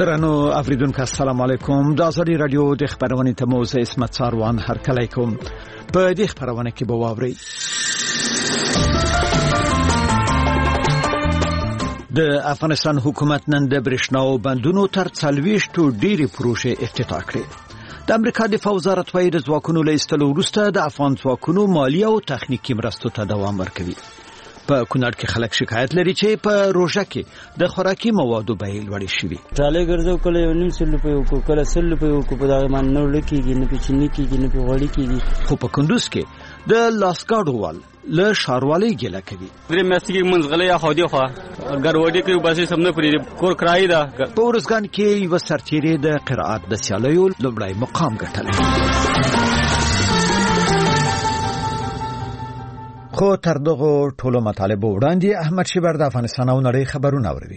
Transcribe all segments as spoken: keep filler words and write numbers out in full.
درنو اوریدونکو السلام علیکم. د ازادي رادیو د خبرونې ته موزه اسمت ساروان هرکلی کوم. په دې خبرونه کې به واورئ د افغانستان حکومت نن د برېښنا او بندونو تر څلوېښتو ډېرې پروژې افتتاح کړې. د امریکا دفاع وزارت وايي د ځواکونو له ایستلو وروسته د افغان ځواکونو مالي او تخنیکي مرستو ته دوام ورکوي. په کونړ کې خلک شکایت لري چې په روژه کې د خوراکي موادو بیې لوړې شوي. ټالۍ ګرځو کله یو نیم سل روپۍ وکړو کله سل روپۍ وکړو په دغه باندې نه وړه کېږي نه په چیني کېږي نه په غوړي کېږي. خو په کندوز کې د لاسګاډو وال له ښاروالۍ ګیله کوي. درې میاشتې کې منځغله یا خو دې خوا ګډوډي کوي بس سم نه پرې کور کرایي ده. په ورځګان کې یو سرتیری د قرائت د سیالیو لومړی مقام ګټلی. خو تر دغه ټولو مطالبه وړاندې احمد شیبر د افغانستان او نړۍ خبرونه اوري.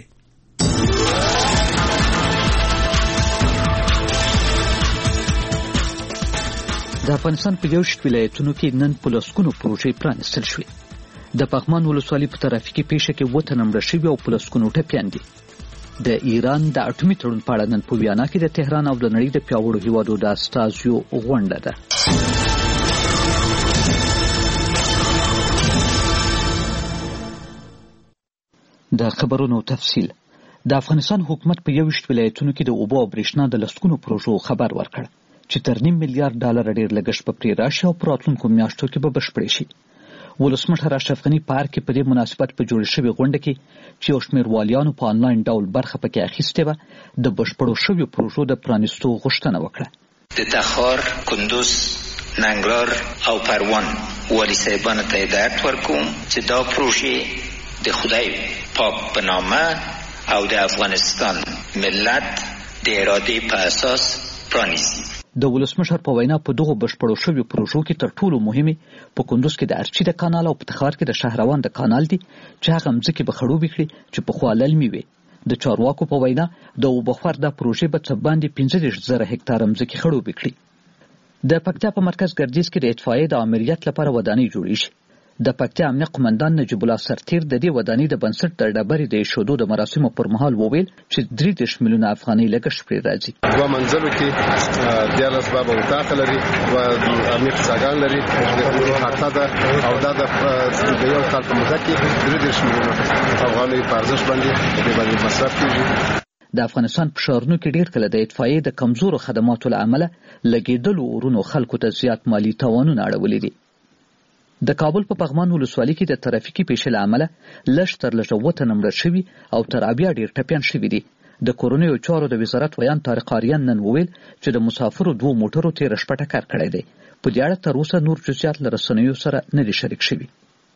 د افغانستان په یوشت ولایتونو کې نن پلسکونو پروژې پرانیستل شوې. د پغمان ولسوالۍ په ترافیکي پیښه کې وته نمبر شوی او پلسکونو ټپیان دي. د ایران د اټومي تړون په اړه نن په ویانا کې د تهران او د نړۍ د پیاوړو هیوادو د استازیو غونډه ده. د خبرونو تفصیل. د افغانستان حکومت په یوشت ولایتونو کې د اوبو او برېښنا د لسګونو پروژو خبر ورکړ چې تر نیم میلیارډ ډالر ډېر لګښت په پرې راشي او په راتلونکو میاشتو کې به بشپړې شي. ولسمشر اشرف غني پارک کې په دې مناسبت په جوړې شوې غونډه کې چې یو شمېر والیانو په آنلاین ډول برخه پکې اخیستې وه د بشپړو شویو پروژو د پرانیستو غوښتنه وکړه. د تخار، کندوز، ننګرهار او پروان والي صاحبانو ته هدایت ورکوم چې دا پروژې د خدای پاک په نامه او د افغانستان ملت د ارادې په اساس پرانیزي. د ولسمشر په وینا په دغو بشپړو شویو پروژو کې تر ټولو مهمې په کندوز کې د ارچي د کانال او په تخار کې د شهروان د کانال دي چې هغه مځکې به خړوبې کړي چې پخوا للمې وې. د چارواکو په وینا د اوبخور دا پروژې به څه باندې پنځه دېرش زره هکتاره مځکې خړوبې کړي. د پکتیا په مرکز ګردیز کې د اطفائیې د امریت لپاره ودانۍ جوړې شي. د پکتیا امنیه قومندان نجیب الله سرتیر د دې ودانۍ د بنسټ د ډبرې د ایښودو د مراسمو پر مهال وویل چې درې دېرش میلیونه افغانۍ لګښت پرې راځي. دوه منزلو کې دیارلس بابه اتاق لري او امنیه څاګان لري حتی دا او دا د یو کال په موده کې درې دېرش میلیونه افغانۍ په ارزښت باندې د باندې مصرف کیږي. د افغانستان په ښارونو کې ډېر کله د اطفائیې د کمزورو خدماتو له امله لګېدلو اورونو خلکو ته زیات مالي تاوانونه اړولي دي. د کابل په پغمان ولسوالۍ کې د ترافیکي پیښې له امله لږ تر لږه اووه تنه مړه شوي او تر اویا ډېر ټپیان شوي دي. د کورنیو چارو د وزارت ویان طارق آریان نن وویل چې د مسافرو دوو موټرو تېره شپه ټکر کړی دی. په دې اړه تر اوسه نور جزئیات له رسنیو سره نه دي شریک شوي.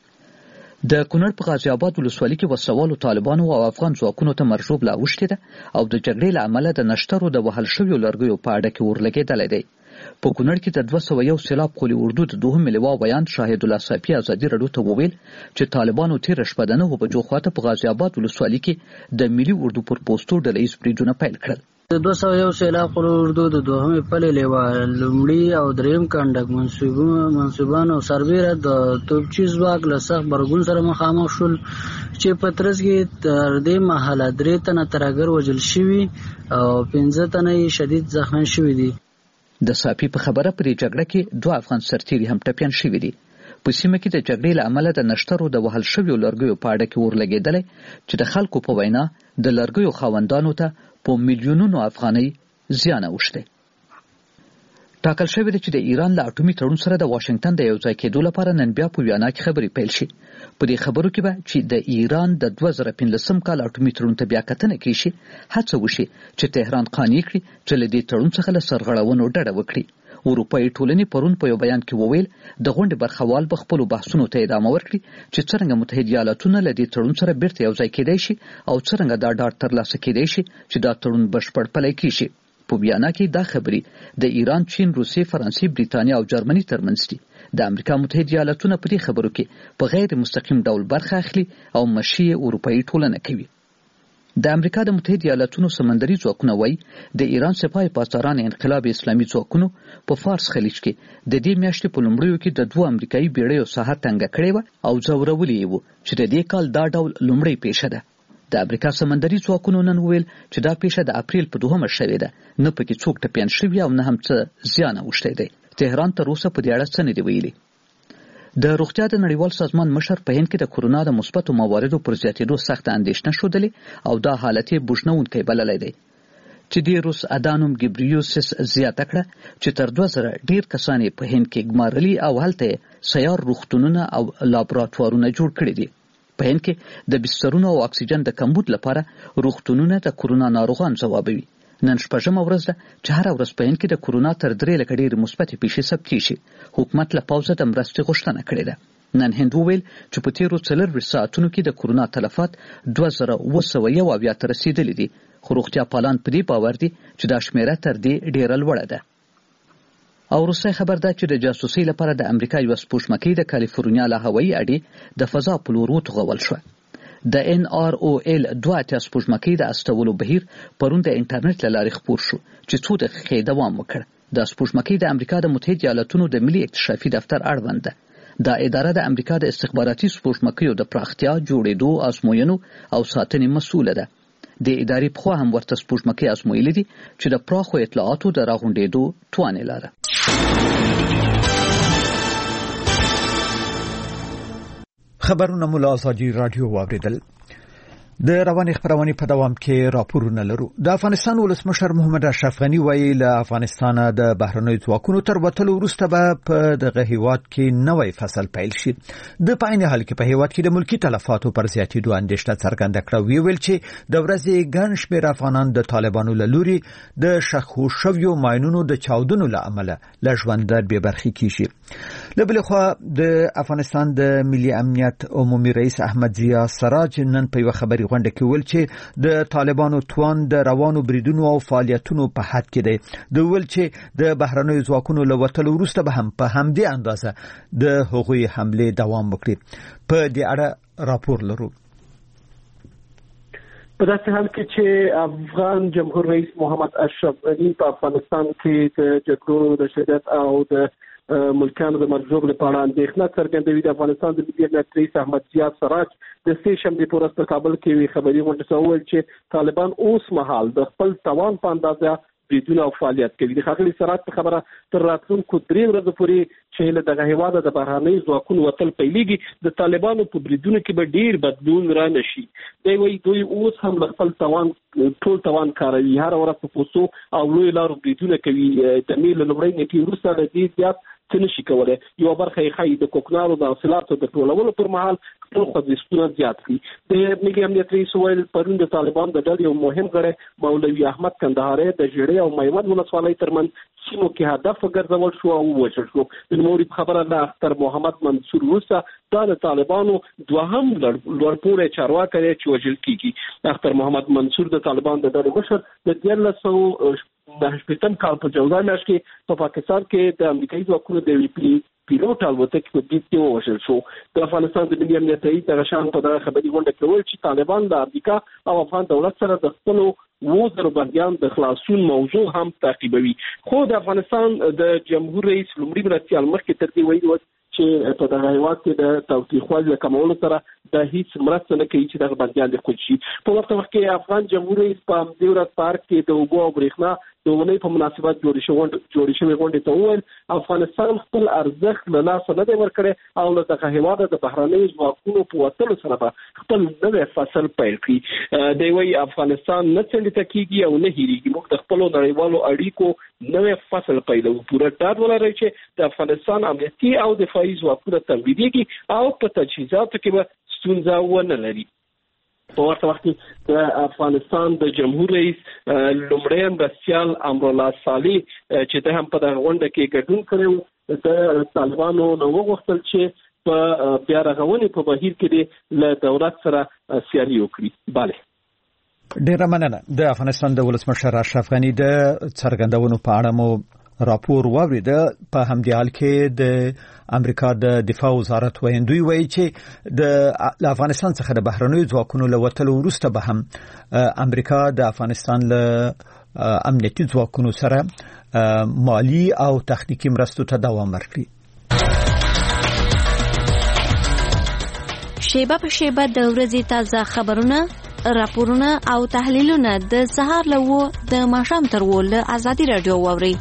د کونړ په غازي آباد ولسوالۍ کې وسوالو طالبانو او افغان ځواکونو ته مرژوبله اوښتې ده او د جګړې له امله د نښترو د وهل شویو لرګیو په اډه کې ورلګېدلی دی. په کونړ کې د دوه سوه یو سیلاب قولي اردو د دوهمې لواء ویان شاهد الله صافي ازادي راډیو ته وویل چې طالبانو تېره شپه د نهو بجو خواته په غازي آباد ولسوالۍ کې د ملي اردو پر پوسټو ډله ییز بریدونه پیل کړل. د دوه سوه یو سیلاب قولي اردو د دوهمې پلې لواء لومړي او درېیم کنډک منصوبانو سربیره د توپچي ځواک له سخت غبرګون سره مخامخ شول چې په ترڅ کې تر دې مهاله درې تنه ترهګر وژل شوي او پنځه تنه یې شدید زخمیان شوي دي. د صافي په خبره پرې جګړه کې دوه افغان سرتیري هم ټپیان شوي دي. په سیمه کې د جګړې له امله د نښترو د وهل شویو لرګیو په اډه کې ورلګېدلی چې د خلکو په وینا د لرګیو خاوندانو ته په میلیونونو افغانۍ زیان اوښتی. ټاکل شوې ده چې د ایران له اټومي تړون سره د واشنګټن د یو ځای کېدو لپاره نن بیا په ویانا کې خبرې پیل شي. په دې خبرو کې به چې د ایران د دوه زره پنځلسم کال اټومي تړون ته بیا کتنه کیشي هڅه وشي چې تهران قانع کړي چې له دې تړون څخه له سرغړونو ډډه وکړي. اروپایي ټولنې پرون په یو بیان کې وویل د غونډې برخوال به خپلو بحثونو ته ادامه ورکړي چې څرنګه متحده ایالتونه له دې تړون سره بیرته یو ځای کېدای شي او څرنګه دا ډاډ ترلاسه کېدای شي چې دا تړون بشپړ پلی کیشي. په بیانه کې دا خبرې د ایران، چین، روسیې، فرانسې، بریتانیا او جرمني ترمنځ دي. د امریکا متحده ایالتونه په دې خبرو کې په غیر مستقیم ډول برخه اخلي او مشي اروپایي ټولنه کوي. د امریکا د متحده ایالتونو سمندري ځواکونه وایي د ایران سپاه پاسداران انقلاب اسلامي ځواکونو په فارس خلیج کې د دې میاشتې په لومړیو کې د دوه امریکایي بیړیو ساحه تنګه کړې وه او ځورولې یې وو چې د دې کال دا ډول لومړۍ پیښه ده. د امریکا سمندري ځواکونو نن وویل چې دا پیښه د اپریل په دوهمه شوې ده، نه پکې څوک ټپیان شوي او نه هم څه زیان اوښتی دی. تهران تر اوسه په دې اړه څه نه دي ویلي. د روغتیا د نړیوال سازمان مشر په هند کې د کورونا د مثبتو مواردو پر زیاتېدو سخته اندېښنه ښودلې او دا حالت یې بوږنوونکی بللی دی. تیدروس ادانوم ګبریوسس زیاته کړه چې تر دوه زره ډیر کسان په هند کې ګمارلي او هلته سیار روغتونونه او لابراتوارونه جوړ کړي دي. په هند کې د بسترونو او اکسیجن د کمبود لپاره روغتونونه د کورونا ناروغان ځوابوي. نن شپږمه ورځ ده چې هر ورځ په هند کې د کورونا تر درې لکه ډېرې مثبتې پیښې ثبتېږي. حکومت له پوځه د مرستې غوښتنه کړې ده. نن هند وویل چې په تیرو څلرویشت ساعتونو کې د کورونا تلفات دوه زره اوه سوه یو اویا ته رسېدلي دي، خو روغتیا پالان په دې باور دي چې دا شمېره تر دې ډېره لوړه ده. او وروستی خبر ده چې د جاسوسۍ لپاره د امریکا یوه سپوږمکۍ د کالیفورنیا له هوایي اډې د فضا په لور وتوغول شوه. د ان آر او ال دوه اتیا سپوږمکۍ د استولو بهیر پرون د انټرنیټ له لارې خپور شو چې څو دقیقې دوام وکړ. دا سپوږمکۍ د امریکا د متحده ایالاتونو د ملي اکتشافي دفتر اړوند ده. دا اداره د امریکا د استخباراتي سپوږمکیو د پراختیا، جوړېدو، ازموینو او ساتنې مسؤله ده. د ادارې پخوا هم ورته سپوږمکۍ ازمویلې دي چې د پراخو اطلاعاتو د راغونډېدو توان یې لاره. خبرونه مو له ازادي راډیو واوریدل. د رواني خبرونې په دوام کې راپورونه لرو. د افغانستان ولسمشر محمد اشرف غني وایي له افغانستان د بهرنیو ځواکونو تر وتلو وروسته به په دغه هیواد کې نوی فصل پیل شي. د په عین حال کې په هیواد کې د ملکی تلفاتو پر زیاتېدو اندېښنه څرګنده کړه. وی ویل چې د ورځې ګڼ شمېر افغانان د طالبانو له لوري د شخو شویو ماینونو د چاودنو له امله له ژونده بې برخې کیږي. له بلې خوا د افغانستان د ملي امنیت عمومي رئیس احمد ضیا سراج نن په یوه خبري غونډه کې ویل چې د طالبانو توان د روانو بریدونو او فعالیتونو په حد کې دی. د ویل چې د بهرنیو ځواکونو له وتلو وروسته به هم په همدې اندازه د هغوی حملې دوام وکړي. په دې اړه راپور لرو. په داسې حال کې چې افغان جمهور رئیس محمد اشرف غني په افغانستان کې د جګړو د شدت او د ملکانو د مرزوب لپاره اندېښنه څرګندوي. د افغانستان د ملي امنیت رئیس احمد ضیا سراج د سې شنبې په ورځ په کابل کې وی خبري غونډه وویل چې طالبان اوس مهال د خپل توان په اندازه بریدونه او فعالیت کوي. د ښاغلي سراج په خبره تر راتلونکو درې ورځې پورې چې له دغه هیواده د بهرنیو ځواکونو وتل پیلېږي د طالبانو په بریدونو کې به ډېر بدلون را نشي. دی وایي دوی اوس هم له خپل توان ټول توان کاروي، هر ورځ په کوڅو او لویو لارو بریدونه کوي. د مې له لومړۍ نېټې وروسته له دې زیات څه نشي کولی. یوه برخه یې ښایي د کوکنارو د حاصلاتو د ټولولو پر مهال خپل خوځښتونه زیات کړي. د ملي امنیت رئیس ویل پرون د طالبان د ډلې یو مهم غړی مولوي احمد کندهاري د ژړۍ او میوند ولسوالۍ ترمنځ سیمو کې هدف وګرځول شو او ووژل شو. د نوموړي خبره له اختر محمد منصور وروسته دا د طالبانو دوهم لوړپوړی چارواکی دی چې وژل کېږي. اختر محمد منصور د طالبان د ډلې مشر د دیارلس سوه نهه شپېتم کال په جولای میاشت کې په پاکستان کې د امریکایي ځواکونو د یوې پیلوټ الوتکې په برید کې ووژل شو. د افغانستان د ملي امنیت رئیس دغه شان په دغه خبري غونډه کې وویل چې طالبان د امریکا او افغان دولت سره د خپلو اووه زرو بندیانو د خلاصون موضوع هم تعقیبوي. خو د افغانستان د جمهور رئیس لومړي مرستیال مخکې تر دې ویلي چې په دغه هیواد کې د تاوتریخوالي له کمولو سره د هیڅ مرسته نه کوي چې دغه بندیان دې خوشي. په ورته وخت کې افغان جمهور رئیس په همدې ورځ پارک کې د اوبو او برېښنا د اونۍ په مناسبت جوړې شوې غونډې ته وویل افغانستان خپل ارزښت له لاسه نه دی ورکړی او له دغه هیواده د بهرنیو ځواکونو په وتلو سره به خپل نوی فصل پیل کړي. دی وایي افغانستان نه څنډې کېږي او نه هېرېږي. موږ د خپلو نړیوالو اړیکو نوی فصل پیلوو. پوره ډاډ ولرئ چې د افغانستان امنیتي او دفاعي ځواکونه تمویلېږي او په تجهیزاتو کې به ستونزه ونه لري. په ورته وخت کې د افغانستان د جمهور رئیس لومړی مرستیال امرالله صالح چې ته هم په دغه غونډه کې ګډون کړی و د طالبانو نه وغوښتل چې په بیا رغونې په بهیر کې له دولت سره سیالي وکړي. بله ډیره مننه. د افغانستان د ولسمشر اشرف غني د څرګندونو په اړه مو راپور واورید. په همدې حال کې د امریکا د دفاع وزارت ویندوی وایي چې د افغانستان څخه د بهرنیو ځواکونو له وتلو وروسته به هم امریکا د افغانستان له امنیتي ځواکونو سره مالی او تخنیکي مرستو ته دوام ورکړي. شیبه په شیبه د ورځې تازه خبرونه راپورونه او تحلیلونه د سهار له و د ماښام تر و له ازادي راډیو واورئ.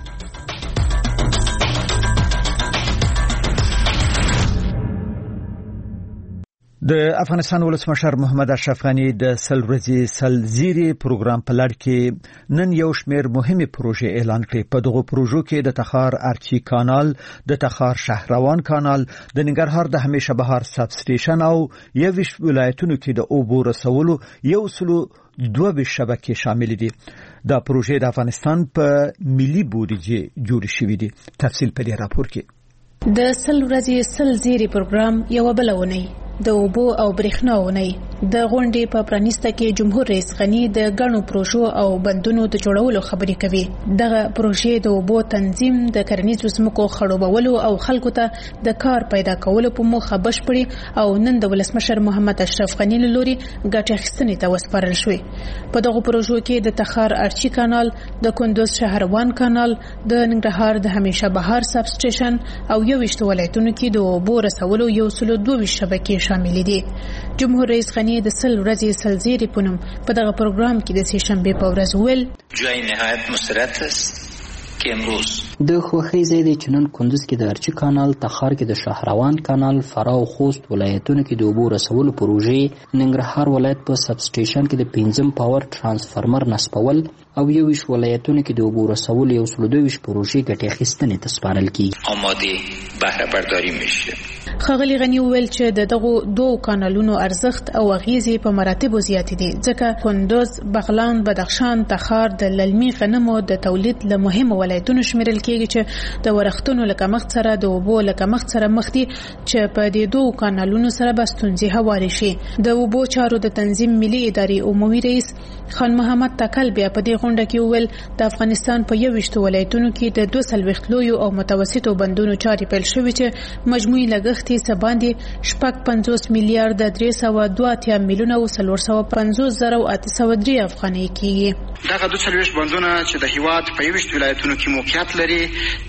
د افغانستان ولسمشر محمد اشرف غنی د سل ورځې سل زیری پروګرام په لړ کې نن یو شمېر مهمه پروژې اعلان کړې. په دغه پروژو کې د تخار ارچی کانال، د تخار شهروان کانال، د ننګرهار د همیشه بهار سب سټیشن او یوش ولایتونو کې د اوبو رسولو یو سلو دوه شبکې شامل دي. دا پروژې د افغانستان په ملي بودیجه جوړ شوې دي. تفصیل په دې راپور کې. د سل ورځې سل زیری پروګرام یو بلونی د اوبو او برېښنا ونی د غونډې په پرانیسته کې جمهور رئیس غنی د غنو پروژو او بندونو د جوړولو خبرې کوي. دغه پروژې د اوبو تنظیم، د کرنیزو ځمکو خړوبولو او خلکو ته د کار پیدا کولو په موخه بشپړي او نن د ولسمشر محمد اشرف غنی له لوري ګټه اخیستنې ته وسپارل شوې. په دغه پروژو کې د تخار ارچی کانال، د کندوز شهروان کانال، د ننګرهار د همیشه بهار سب سټیشن او یو ویشت ولایتونو کې د اوبو رسولو یو سلو دوه شبکې شامل دي. جمهور رئیس غنی د سل ورځې سل زیری پونم په دغه پروګرام کې د سې شنبه په ورځ ویل جای نهایت مسرت است که امروز د خوخي زیدي چنن کندوز کې د ارچی کانال، تخار کې د شهروان کانال، فراه او خوست ولایتونو کې د اوبو رسولو پروژې، ننګرهار ولایت په سب سټیشن کې د پنځم پاور ترانسفارمر نصبول او یو ویش ولایتونو کې د اوبو رسولو یو سل دوه ویش پروژې ګټه اخیستنې ته سپارل کیږي. آماده بهره برداری میشه. خغلی غنی ویل چې د دغه دوه کانالونو ارزښت او اغیزې په مراتبو زیات دي، ځکه کندوز، بغلان، بدخشان، تخار د للمي غنمو د تولید له مهمو ولایتونو شمیرل کیږي چې د ورښتونو لکه مخ سره د اوبو لکه مخ سره مخ دي چې په دې دوه کانالونو سره بستونځي هواري شي. د اوبو چارو د تنظیم ملي ادارې عمومي رئیس خان محمد تکل بیا په دې غونډه کې ویل د افغانستان په یو ویشت ولایتونو کې د دوه سلويخت لویو او متوسطو بندونو چارې پیل شوې چې مجموعي لګښت یې سباندې شپږ پنځوس میلیارډ درې سوه دوه اتیا میلیونه او څلور سوه پنځوس زره او اته سوه درې افغانۍ کېږي. دغه دوه څلوېښت بندونه چې د هیواد په یوویشت ولایتونو کې موقعیت لري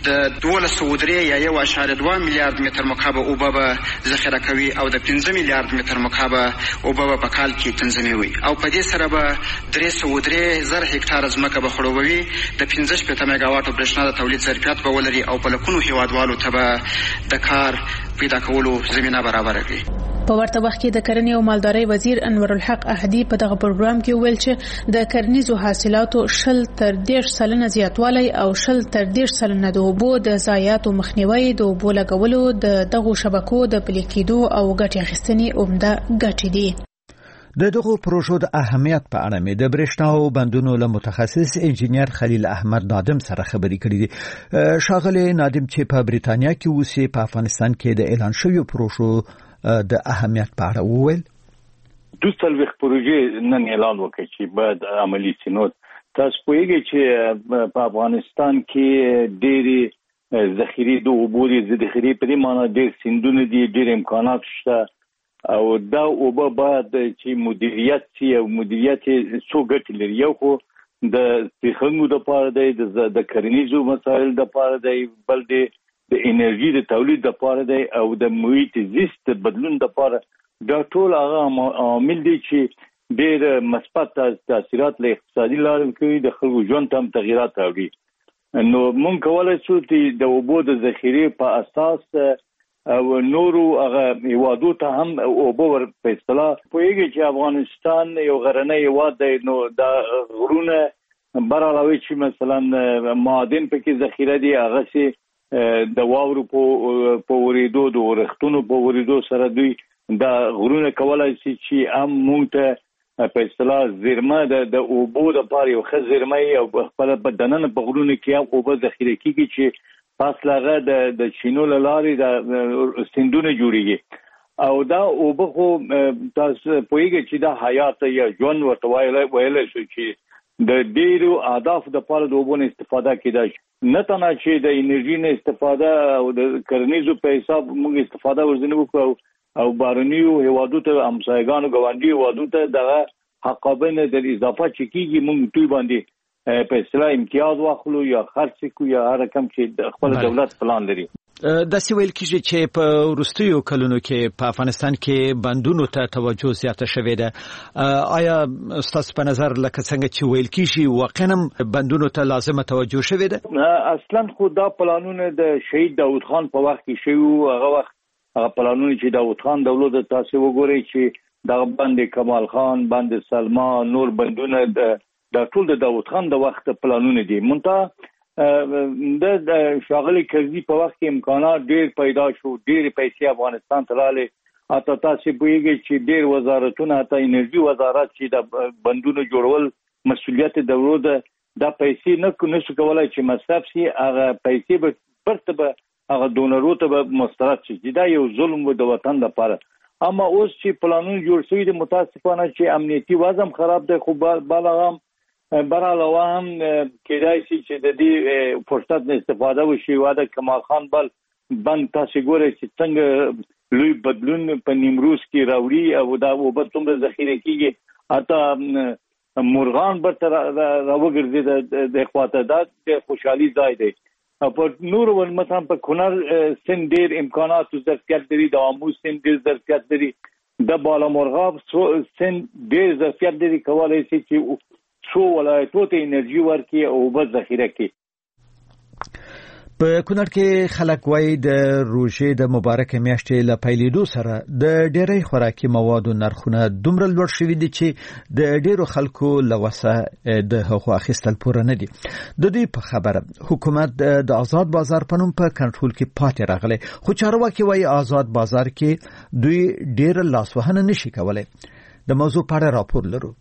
د دولس سوه درې یا یو اعشاریه دوه میلیارډ متر مکعب اوبه به ذخیره کوي او د پنځه میلیارډ متر مکعب اوبه به په کال کې تنظیموي او په دې سره به درې سوه درې زره هکټاره ځمکه به خړوبوي. د پنځه شپېته میګا واټو برېښنا د تولید ظرفیت به ولري او په لکونو هیوادوالو ته به د کار پیدا کولو زمینه برابر کړي. په ورته وخت کې د کرنې او مالدارۍ وزیر انور الحق احدي په دغه پروګرام کې ویل چې د کرنیزو حاصلاتو شل تر دېرش سلنه زیاتوالی او شل تر دېرش سلنه د اوبو د ضایعاتو مخنیوی، د اوبو لګولو د دغو شبکو د پلي کېدو او ګټې اخیستنې عمده ګټې دي. د دغه پروژو د اهمیت په اړه مې د برېښنا او بندونو له متخصص انجینر خلیل احمد نادم سره خبرې کړې دي. شاغلی نادم چې په بریتانیا کې اوسي په افغانستان کې د اعلان شویو پروژو د اهمیت په اړه وویل. دوه سلويخت پروژې نن اعلان وکړي چې باید عملي شي. نو تاسو پوهیږئ چې په افغانستان کې ډېری ذخیرې د اوبو د ذخیرې په دې معنی ډېر سیندونه دي، ډېر امکانات شته او دا اوبه باید چې مدیریت شي او مدیریت څو ګټې لري. یو خو د تخنګو د پاره دی، د کرنیزو مسایل د پاره دی، بل دی د انرژي د تولید د پاره دی او د محیط زیست بدلون د پاره. دا ټول هغه عوامل دي چې ډېر مثبت تاثیرات له اقتصادي لارې کوي، د خلکو ژوند ته هم تغیرات راوړي. نو موږ کولی شو چې د اوبو د ذخیرې په اساس او نورو هغه هیوادو ته هم اوبه ور په اصطلاح پوهیږي چې افغانستان یو غرنی هیواد دی، نو دا غرونه برعلاوه چې مثلا معادن پکې ذخیره دي، هغه سي د واورو په ورېدو د ورښتونو په ورېدو سره دوی دا غرونه کولای شي چې هم مونږ ته په اصطلاح زیرمه د اوبو د پاره یو ښه زیرمه او خپل په دننه په غرونو کې هم اوبه ذخیره کیږي چې پس لغه د د چینو لارې د سیندونه جوړیږي او دا اوبه خو تاسو پوهیږئ چې دا حیات یا ژوند ورته ویلی شو چې د ډېرو اهدافو دپاره د اوبو نه استفاده کېدای شي. نه تنها چې د انرژي نه استفاده او د کرنیزو په حساب موږ استفاده ورځنه وکړو او بارنیو هیوادو ته همسایګانو ګاونډي هیوادو ته دغه حقابینه د اضافه چې کېږي موږ دوی باندې په اصطلاح امتیاز واخلو یا خرڅ کو یا هر رقم چې خپل دولت پلان لري. د سیویل کیږي چې په وروستیو کلونو کې په افغانستان کې بندونو ته توجه زیاته شوې ده. آیا ستاسو په نظر لکه څنګه چې ویل کیږي واقعا بندونو ته لازمه توجه شوې ده؟ اصلا خو دا پلانونه د شهید داوود خان په وخت کې شوی، هغه وخت هغه پلانونه چې داوود خان دولت تاسو وګورئ چې دا بند کمال خان، بند سلمان، نور بندونه د ټول د داوود خان د وخت پلانونه دي. منتها د شاغلي کرزي په وخت کې امکانات ډېر پیدا شو، ډېر پیسې افغانستان ته راغلې. اته تاسو پوهیږئ چې ډېر وزارتونه، حتی انرژي وزارت چې د بندونو جوړول مسؤلیت دولت ده، دا پیسې نه نشو کولای چې مصرف شي، هغه پیسې به پرته به هغه دونرو ته به مسترد شي. دا یو ظلم و د وطن لپاره. اما اوس چې پلانونه جوړ شوي دي، متاسفانه چې امنیتي وضع خراب دی، خو بالا هم بر علاوه هم کېدای شي چې د دې فرصت نه استفاده وشي. واده کمال خان بل بند تاسو ګورئ چې څنګه لوی بدلون په نیمروز کې راوړي او دا اوبه څومره ذخیره کیږي، حتی مرغان برته راوګرځي د خواته. دا د خوشحالي ځای دی. په نور ول مثلا په کونړ سند ډېر امکانات او ظرفیت لري، د امو سند ډېر ظرفیت لري، د بالامرغاب سند ډېر ظرفیت لري، کولای شي چې څو ولایتو ته انرژي ورکړي او اوبه ذخیره کړي. په کونړ کې خلک وایي د روژې د مبارکې میاشتې له پیلېدو سره د ډېری خوراکي موادو نرخونه دومره لوړ شوي دي چې د ډېرو خلکو له وسه د هغو اخیستل پوره نه دي. د دوی په خبره حکومت د آزاد بازار په نوم په کنټرول کې پاتې راغلی، خو چارواکي وایي آزاد بازار کې دوی ډېره لاسوهنه نشي کولی. د موضوع په اړه راپور لرو.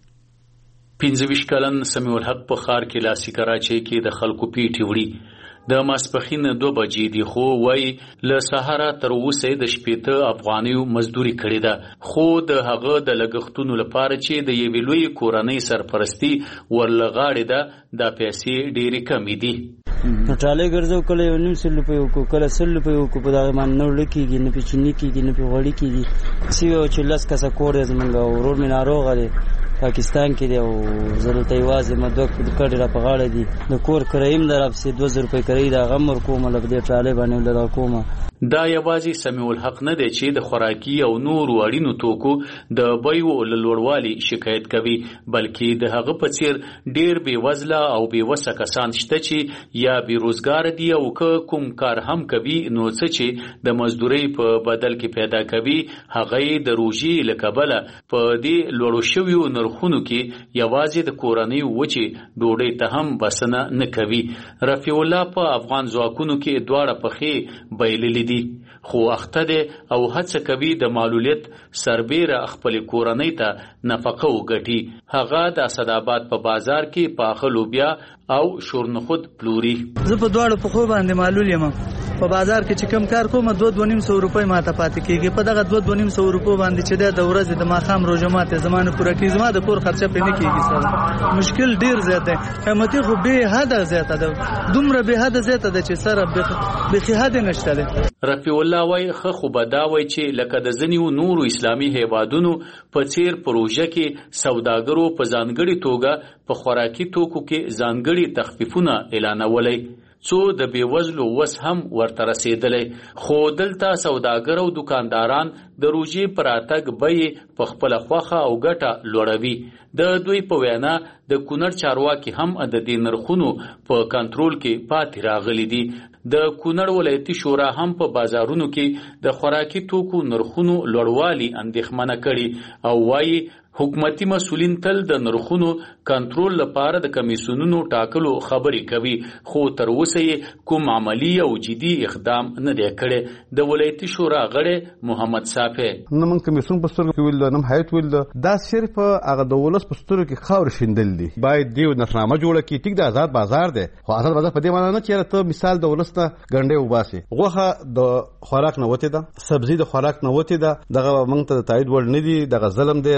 پنځه ویشت کلن سمیع الحق په ښار کې لاسي کراچۍ کې د خلکو پیټې وړي. د ماسپخین دوه بجې دي، خو وای له سهاره تر اوسه د شپېته افغانیو مزدوري کړې ده، خو د هغه د لګښتونو لپاره چې د یوې لوی کورنۍ سرپرستی ورلغاړې ده، دا پیسې ډېرې کمې دي. نو ټاله ګرځو کله یو نیم سل روپۍ وکړو، کله سل روپۍ وکړو، په دغه باندې نه وړه کېږي، نه پیچني کېږي، نه پې غوړي کېږي. سی یو چې لس کسه کور دی زمونږ، ورور مې ناروغه دی پاکستان کې دی او زه دلته یوازې ما دوه کډې را په غاړه دي. د کور کرایه هم در راپسې دوه زره روپۍ کرایي د هغه هم ورکوم، له دې ټالۍ باندې له کومه. دا یوازې سمیع الحق نه دی چې د خوراکي او نورو اړینو توکو د بیو له لوړوالي شکایت کوي، بلکې د هغه په څیر ډېر بې وزله او بې وسه کسان شته چې یا بې روزګاره دي او که کوم کار هم کوي نو څه چې د مزدورۍ په بدل کې پیدا کوي هغه یې د روژې له کبله په دې لوړو شویو نرخونو کې یوازې د کورنۍ وچې ډوډۍ ته هم بسنه نه کوي. رفیع الله په افغان ځواکونو کې دواړه پښې بایللي دي، خو اخته دی او هڅه کوي د معلولیت سربیره خپل کورنۍ ته نفقه وګټي. هغه د اسداباد په بازار کې پاخه لوبیا او شورنخود پلوري. زه په دواړو پښو باندې معلول یم. په بازار کې چې کم کار کوم دوه دوه نیم سو روپۍ ماته پاتې کیږي. په دغه دوه دوه نیم سو روپۍ باندې چې د ورځې د ماخام روزه ماته زمانه پوره کیږي، زما د کور خرچه پې نه کیږي. سره مشکل ډیر زیات دی، قیمتي خو به حد زیاته ده، دومره به حد زیاته ده چې سره به حد نشته ده. رفیع الله وای خو خو بداوي چې لکه د ځنیو نورو اسلامي هیوادونو په څیر پروژه کې سوداګرو په ځانګړي توګه په خوراکي توکو کې ځانګړي تخفیفونه اعلانولای، څو د بیوزلو وس هم ورته رسیدلی. خو دلته سوداګر او دکانداران د روژې پر راتګ بیې په خپله خوښه او ګټه لوړوي. د دوی په وینا د کونړ چارواکي هم د دې نرخونو په کنټرول کې پاتې راغلي دي. د کونړ ولایتي شورا هم په بازارونو کې د خوراکي توکو نرخونو لوړوالي اندېښمنه کړي او وایي حکومتي مسؤلین تل د نرخونو کنټرول لپاره د کمیسیونونو ټاکلو خبرې کوي، خو تر اوسه یې کوم عملی او جدي اقدام نه دی کړی. د ولایتي شورا غړی محمد صافی: نه من کمیسیون په سترګو کې ویل نه هیات ویل دا صرف هغه د ولس په سترګو کې خاور شیندل دي. باید دیو نشنامه جوړه کړي. ټیک د آزاد بازار دی، خو آزاد بازار په دې معنی نه چې ته مثال د ولس ته ګنډې وباسي. غوښه د خوراک نه وته ده، سبزی د خوراک نه وته ده، دغه موږ ته د تایید وړ نه دي. دغه ظلم دی، زیاته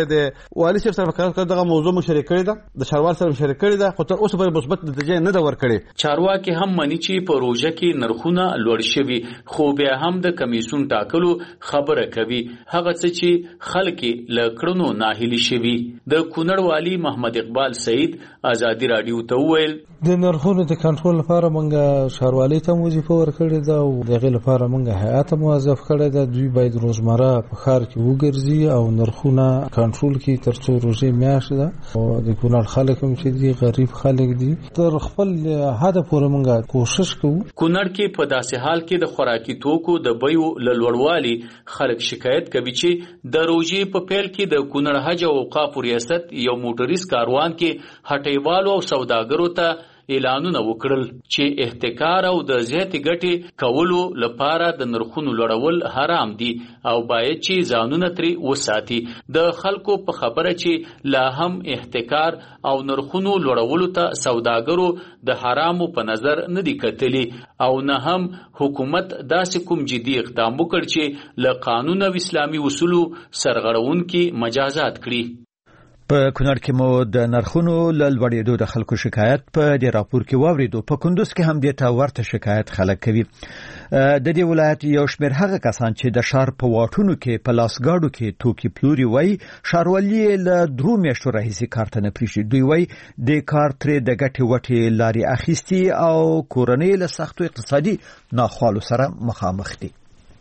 کړی دی والي صاحب سره کار دغه موضوع مشارکت کړی ده د شاروال سره مشارکت کړی ده خو تر اوسه پورې مثبت نتیجه نه ده ورکړې. چارواکي هم مني چې په روژه کې نرخونه لوړ شوي خو بیا هم د کمیسیون ټاکلو خبره کوي هغه څه چې خلک له کړنو ناهیلي شوي. د کونړ والي محمد اقبال سعید ازادي رادیو ته وویل د نرخونو د کنټرول لپاره موږ ښاروالۍ ته وظیفه ورکړې ده او دغه لپاره موږ هیئات موظف کړی ده. دوی باید روزمره په ښار کې وګرځي او نرخونه کنټرول کړي تر څو روژې میاشت ده او د کونړ خلک هم چې دي غریب خلک دي تر خپل حد پورې موږ کوشش کوو. کونړ کې په داسې حال کې د خوراکي توکو د بیو له لوړوالي خلک شکایت کوي چې د روژې په پیل کې د کونړ حج او اوقاف ریاست یو موټریز کاروان کې هټیوالو او سوداګرو ته اعلانونه وکړل چې احتکار او د زیاتې ګټې کولو لپاره د نرخونو لوړول حرام دي او باید چې ځانونه ترې وساتي. د خلکو په خبره چې لا هم احتکار او نرخونو لوړولو ته سوداګرو د حرامو په نظر نه دي کتلي او نه هم حکومت داسې کوم جدي اقدام وکړ چې له قانون او اسلامي اصولو سرغړونکي مجازات کړي. په کونړ کې مو د نرخونو له لوړېدو د خلکو شکایت په دې راپور کې واوریدو. په کندوز کې هم دې ته ورته شکایت خلک کوي. د دې ولایت یو شمېر هغه کسان چې د ښار په واټونو کې په لاسګاډو کې توکي پلوري وایي ښاروالي له درو میاشتو راهیسې کار ته نه پرېږدي. دوی وایي د کار ترې د ګټې وټې لارې اخیستي او کورنۍ له سختو اقتصادي ناخوالو سره مخامخ دي.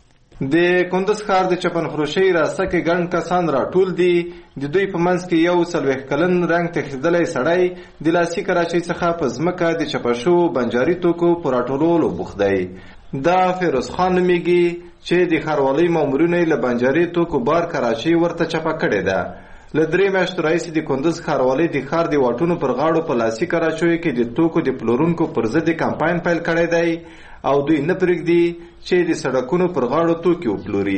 د کندوز ښار د چپن فروشۍ راسته کې ګڼ کسان راټول دي. د دوی په منځ کې یو څلوېښت کلن رنګ تښتېدلی سړی د لاسي کراچۍ څخه په ځمکه د چپه شوو بنجاري توکو په راټولولو بوخت دی. دا فیروز خان نومیږي چې د ښاروالۍ مامورینو یې له بنجاري توکو بار کراچۍ ورته چپه کړې ده. له درې میاشتو راهیسې د کندوز ښاروالۍ د ښار د واټونو پر غاړو په لاسي کراچیو کې د توکو د پلورونکو پر ضد کمپاین پیل کړی دی او دوی نه پرېږدي چې د سړکونو پر غاړو توکي وپلوري.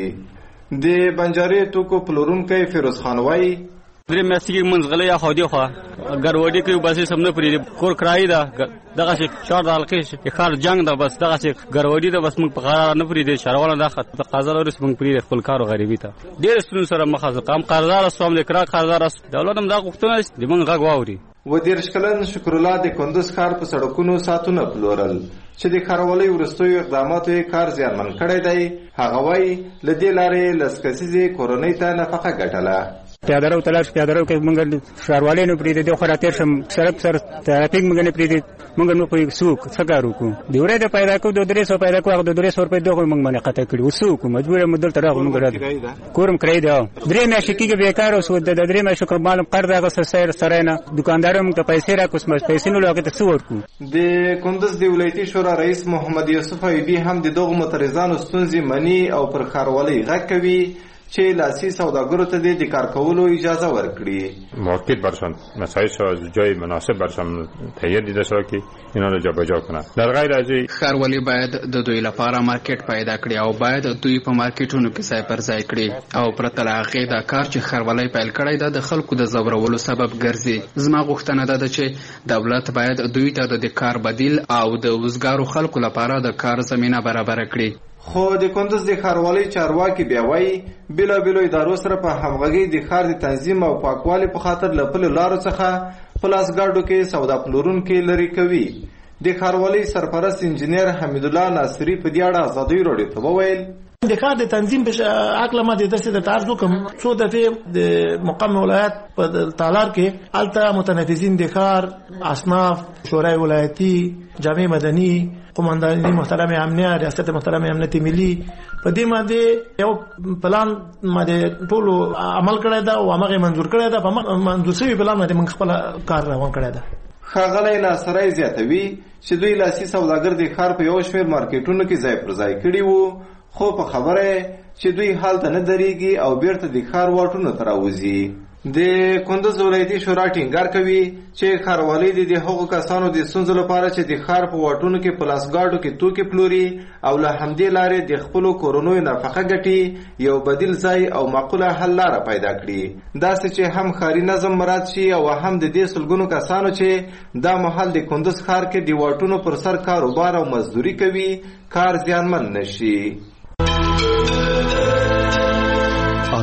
د بنجاري توکو پلورونکی فیروز خان وایي درې میاشتې کې منځغلۍ یا خودي خوا ګډوډي کوي بس سم نه پرېږدي. کور کرایي ده دغسې شار د حلقې ښار جنګ ده بس دغسې ګډوډي ده بس موږ په قرار نه پرېږدي. ښاروالان دا تقاضا لري چې موږ پرېږدي خپل کار او غریبي ته. ډېرې ستونزو سره مخ هم قرضدار استو هم د کرا قرضدار است. دولت هم دا غوښتنه ده چې موږ غږ واوري. و دېرش کلن شکرالله د کندوز ښار په سړکونو ساعتونه پلورل چې د ښاروالۍ وروستیو اقداماتو یې کار زیانمن کړی دی. هغه وایي له دې لارې لس کسیزې کورنۍ ته نفقه ګټله. پیاده رو تلار پیاده رو کې موږ ښاروالۍ نه پرېږدي د خو راتېر شم سړک سر ترافیک موږ نه پرېږدي موږ نو پوهېږو څه وکړو څه کار وکړو. د ورځې د پیدا کوو د درې سوه پیدا کوو هغه د درې سوه روپۍ دغه موږ باندې قطع کړي. اوس څه وکړو مجبور یم دلته راغلو. موږ کور هم کرایي دی درې میاشتې کېږي بېکاره اوس د درې میاشتو معلوم قرض اخیسته سړی نه دوکاندار موږ ته پیسې راکړو اوس پیسې نه لرو هغې ته څه ورکړو. د کندوز د ولایتي شورا رئیس محمد یوسف ایوبي هم د دغو معترضانو ستونزې مني او پر ښاروالۍ غږ کوي چې لاسي سوداگرو ته د کار کولو اجازه ورکړي. مارکت برشان مسایش از جای مناسب برشان تهیه دیده شد که اینا رو جابجا کنن. در غیر از این ښاروالي باید د دوی لپاره مارکت پیدا کړي او باید دوی په مارکټونو کې ځای پر ځای کړي او پرته له هغې دا کار چې ښاروالۍ پیل کړی ده د خلکو د ځورولو سبب ګرځي. زما غوښتنه ده چې دولت باید دوی ته د کار بدیل او د وزګارو خلکو لپاره د کار زمینه برابره کړي. خو د کندوز د ښاروالۍ چارواکي بیا وایي بېلابېلو ادارو سره په همغږۍ د ښار د تنظیم او پاکوالي په خاطر له پلو لارو څخه په لاسګاډو کې سودا پلورونکي لرې کوي. د ښاروالۍ سرپرست انجینیر حمیدالله ناصري په دې اړه ازادۍ راډیو ته وویل د کار د تنظیم په عقل ما د داسې د تعرض وکم څو دفعې د مقام ولایت په تالار کې هلته متنفذین د کار اصناف شورای ولایتي جامع مدني قومانداني محترم امنیه ریاست محترم امنیت ملي په دې باندې یو پلان باندې ټول عمل کړی دا او هغه منظور کړی دا په منظور شوی پلان باندې موږ خپل کار روان کړی دا. ښاغلی ناصری زیاتوي چې دوی لاسي سوداګر د ښار په یو شمېر مارکیټونو کې ځای پر ځای کړي وو خو په خبره چې دوی هلته نه درېږي او بیرته د ښار واټونو ته راوځي. د کندوز ولایتي شورا ټینګار کوي چې ښاروالۍ د هغو کسانو د ستونزو لپاره چې د ښار په واټونو کې په لاسګاډو کې توکي پلوري او له همدې لارې د خپلو کورنیو نفقه ګټي یو بدیل ځای او معقوله حل لاره پیدا کړي داسې چې هم ښاري نظم مراعات شي او هم د دې سلګونو کسانو چې دا مهال د کندوز ښار کې د واټونو پر سر کاروبار او مزدوري کوي کار زیانمن نشي.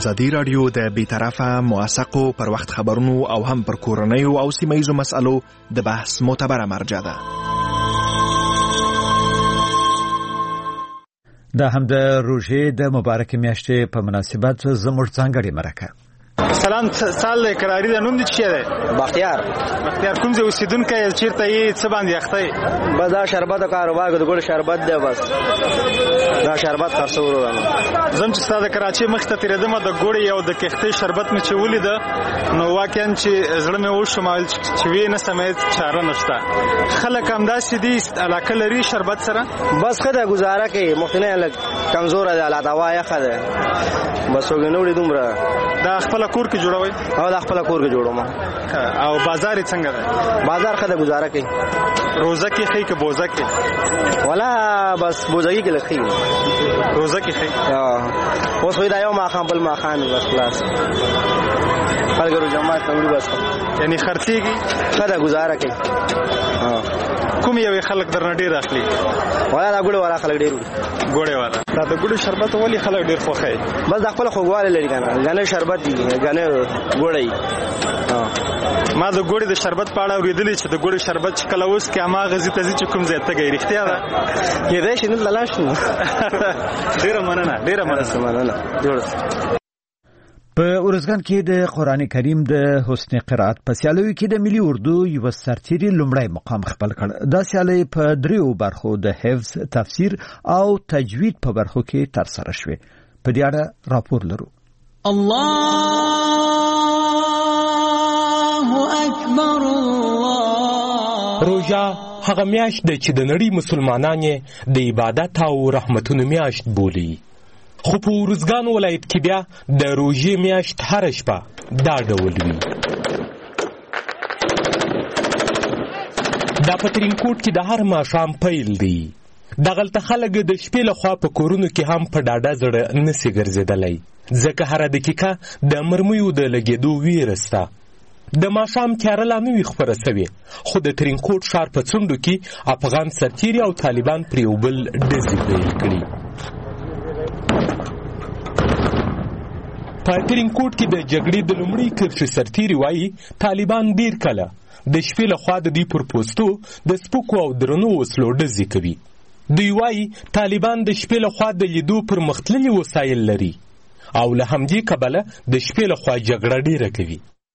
ازادي رادیو د بیطرفه موثقو پر وخت خبرونو او هم پر کورنیو او سیمه‌ییزو مسألو د بحث معتبره مرجع ده. دا هم د روژې د مبارکې میاشتې په مناسبت زموږ ځانګړې مرکه. سلام سال قراری د نوم دي چې ده بختیار بختیار کوم ځای اوسیدونکو چیرته یې څه باندې اخته بس دا شربت کاروبار د ګل شربت دی بس دا شربت خرڅورو زم چې ستاسو کراچي مخته تیرېدم د ګوړې او د کښتې شربت می چې ولید نو واقعا چې زړه مې و شمال چې وې نه سمې چاره نشته خلک هم داسې دي علاقه لري شربت سره بس خدای گزاره کوي مختنه لګ کمزور ده الله دوا یې خده بس وګنوړي دومره دا خپل کور کې جوړوي او دا خپل کور کې جوړوم او بازار څنګه ده بازار خدای گزاره کوي روزه کې خې کې بوزه کې ولا بس بوزه کې لخي روزه کې خې اوس وې دا یو ما خام بل ما خان بس خلاص خلګرو جماعت نوړي بس یعنی خرڅيږي خدای گزاره کوي کوم یو خلک درنه ډیر اخلي ولا دا ګوړه ولا خلک ډیر ګوړه ولا دا د ګوړه شربت ولي خلک ډیر خوخه بس د خپل خوګواله لري کنه غنه شربت دی غنه ګوړی ما د ګوړې د شربت په اړه اوریدلې چې د ګوړې شربت چې کله اوس کې ما غزي تزي چې کوم ځای ته گئی رښتیا ده یې دې شنو لاله شنو ډیر مننه ډیر مننه جوړ په ارزګان کې د قران کریم د حسن قرات په سیالوي کې د ملي اردو یو سرتیري لومړی مقام خپل کړ. دا سیالي په دریو برخو د حفظ، تفسیر او تجوید په برخو کې تر سره شوه. په دې اړه راپور لرو. الله اکبر الله. روژه هغه میاشت ده چې د نړۍ مسلمانان د عبادت او رحمتونو میاشت بولي. خو په ارزګان ولایت کې بیا د روژې میاشت هر شپه دا ډول وي. دا په ترینکوټ کې د هر ماښام پیل دی. دغلته خلک د شپې لخوا په کورونو کې هم په ډاډه زړه نسي ګرځېدلی، ځکه هره دقیقه د مرمیو د لګېدو ویره سته. د ماښام تیاره لا نه وي خپره سوې، خو د ترینکوټ ښار په څنډو کې افغان سرتیري او طالبان پر یو بل ډزې پیل کړي. په ترینکوټ کې د جګړې د لومړۍ کرښې سرتیري وایي طالبان ډیر کله د شپې لخوا د دوی پر پوستو د سپکو او درنو وسلو ډزې کوي. دوی وایي طالبان د شپې لخوا د لیدو پرمختللي وسایل لري او له همدې کبله د شپې لخوا جګړه ډیره کوي.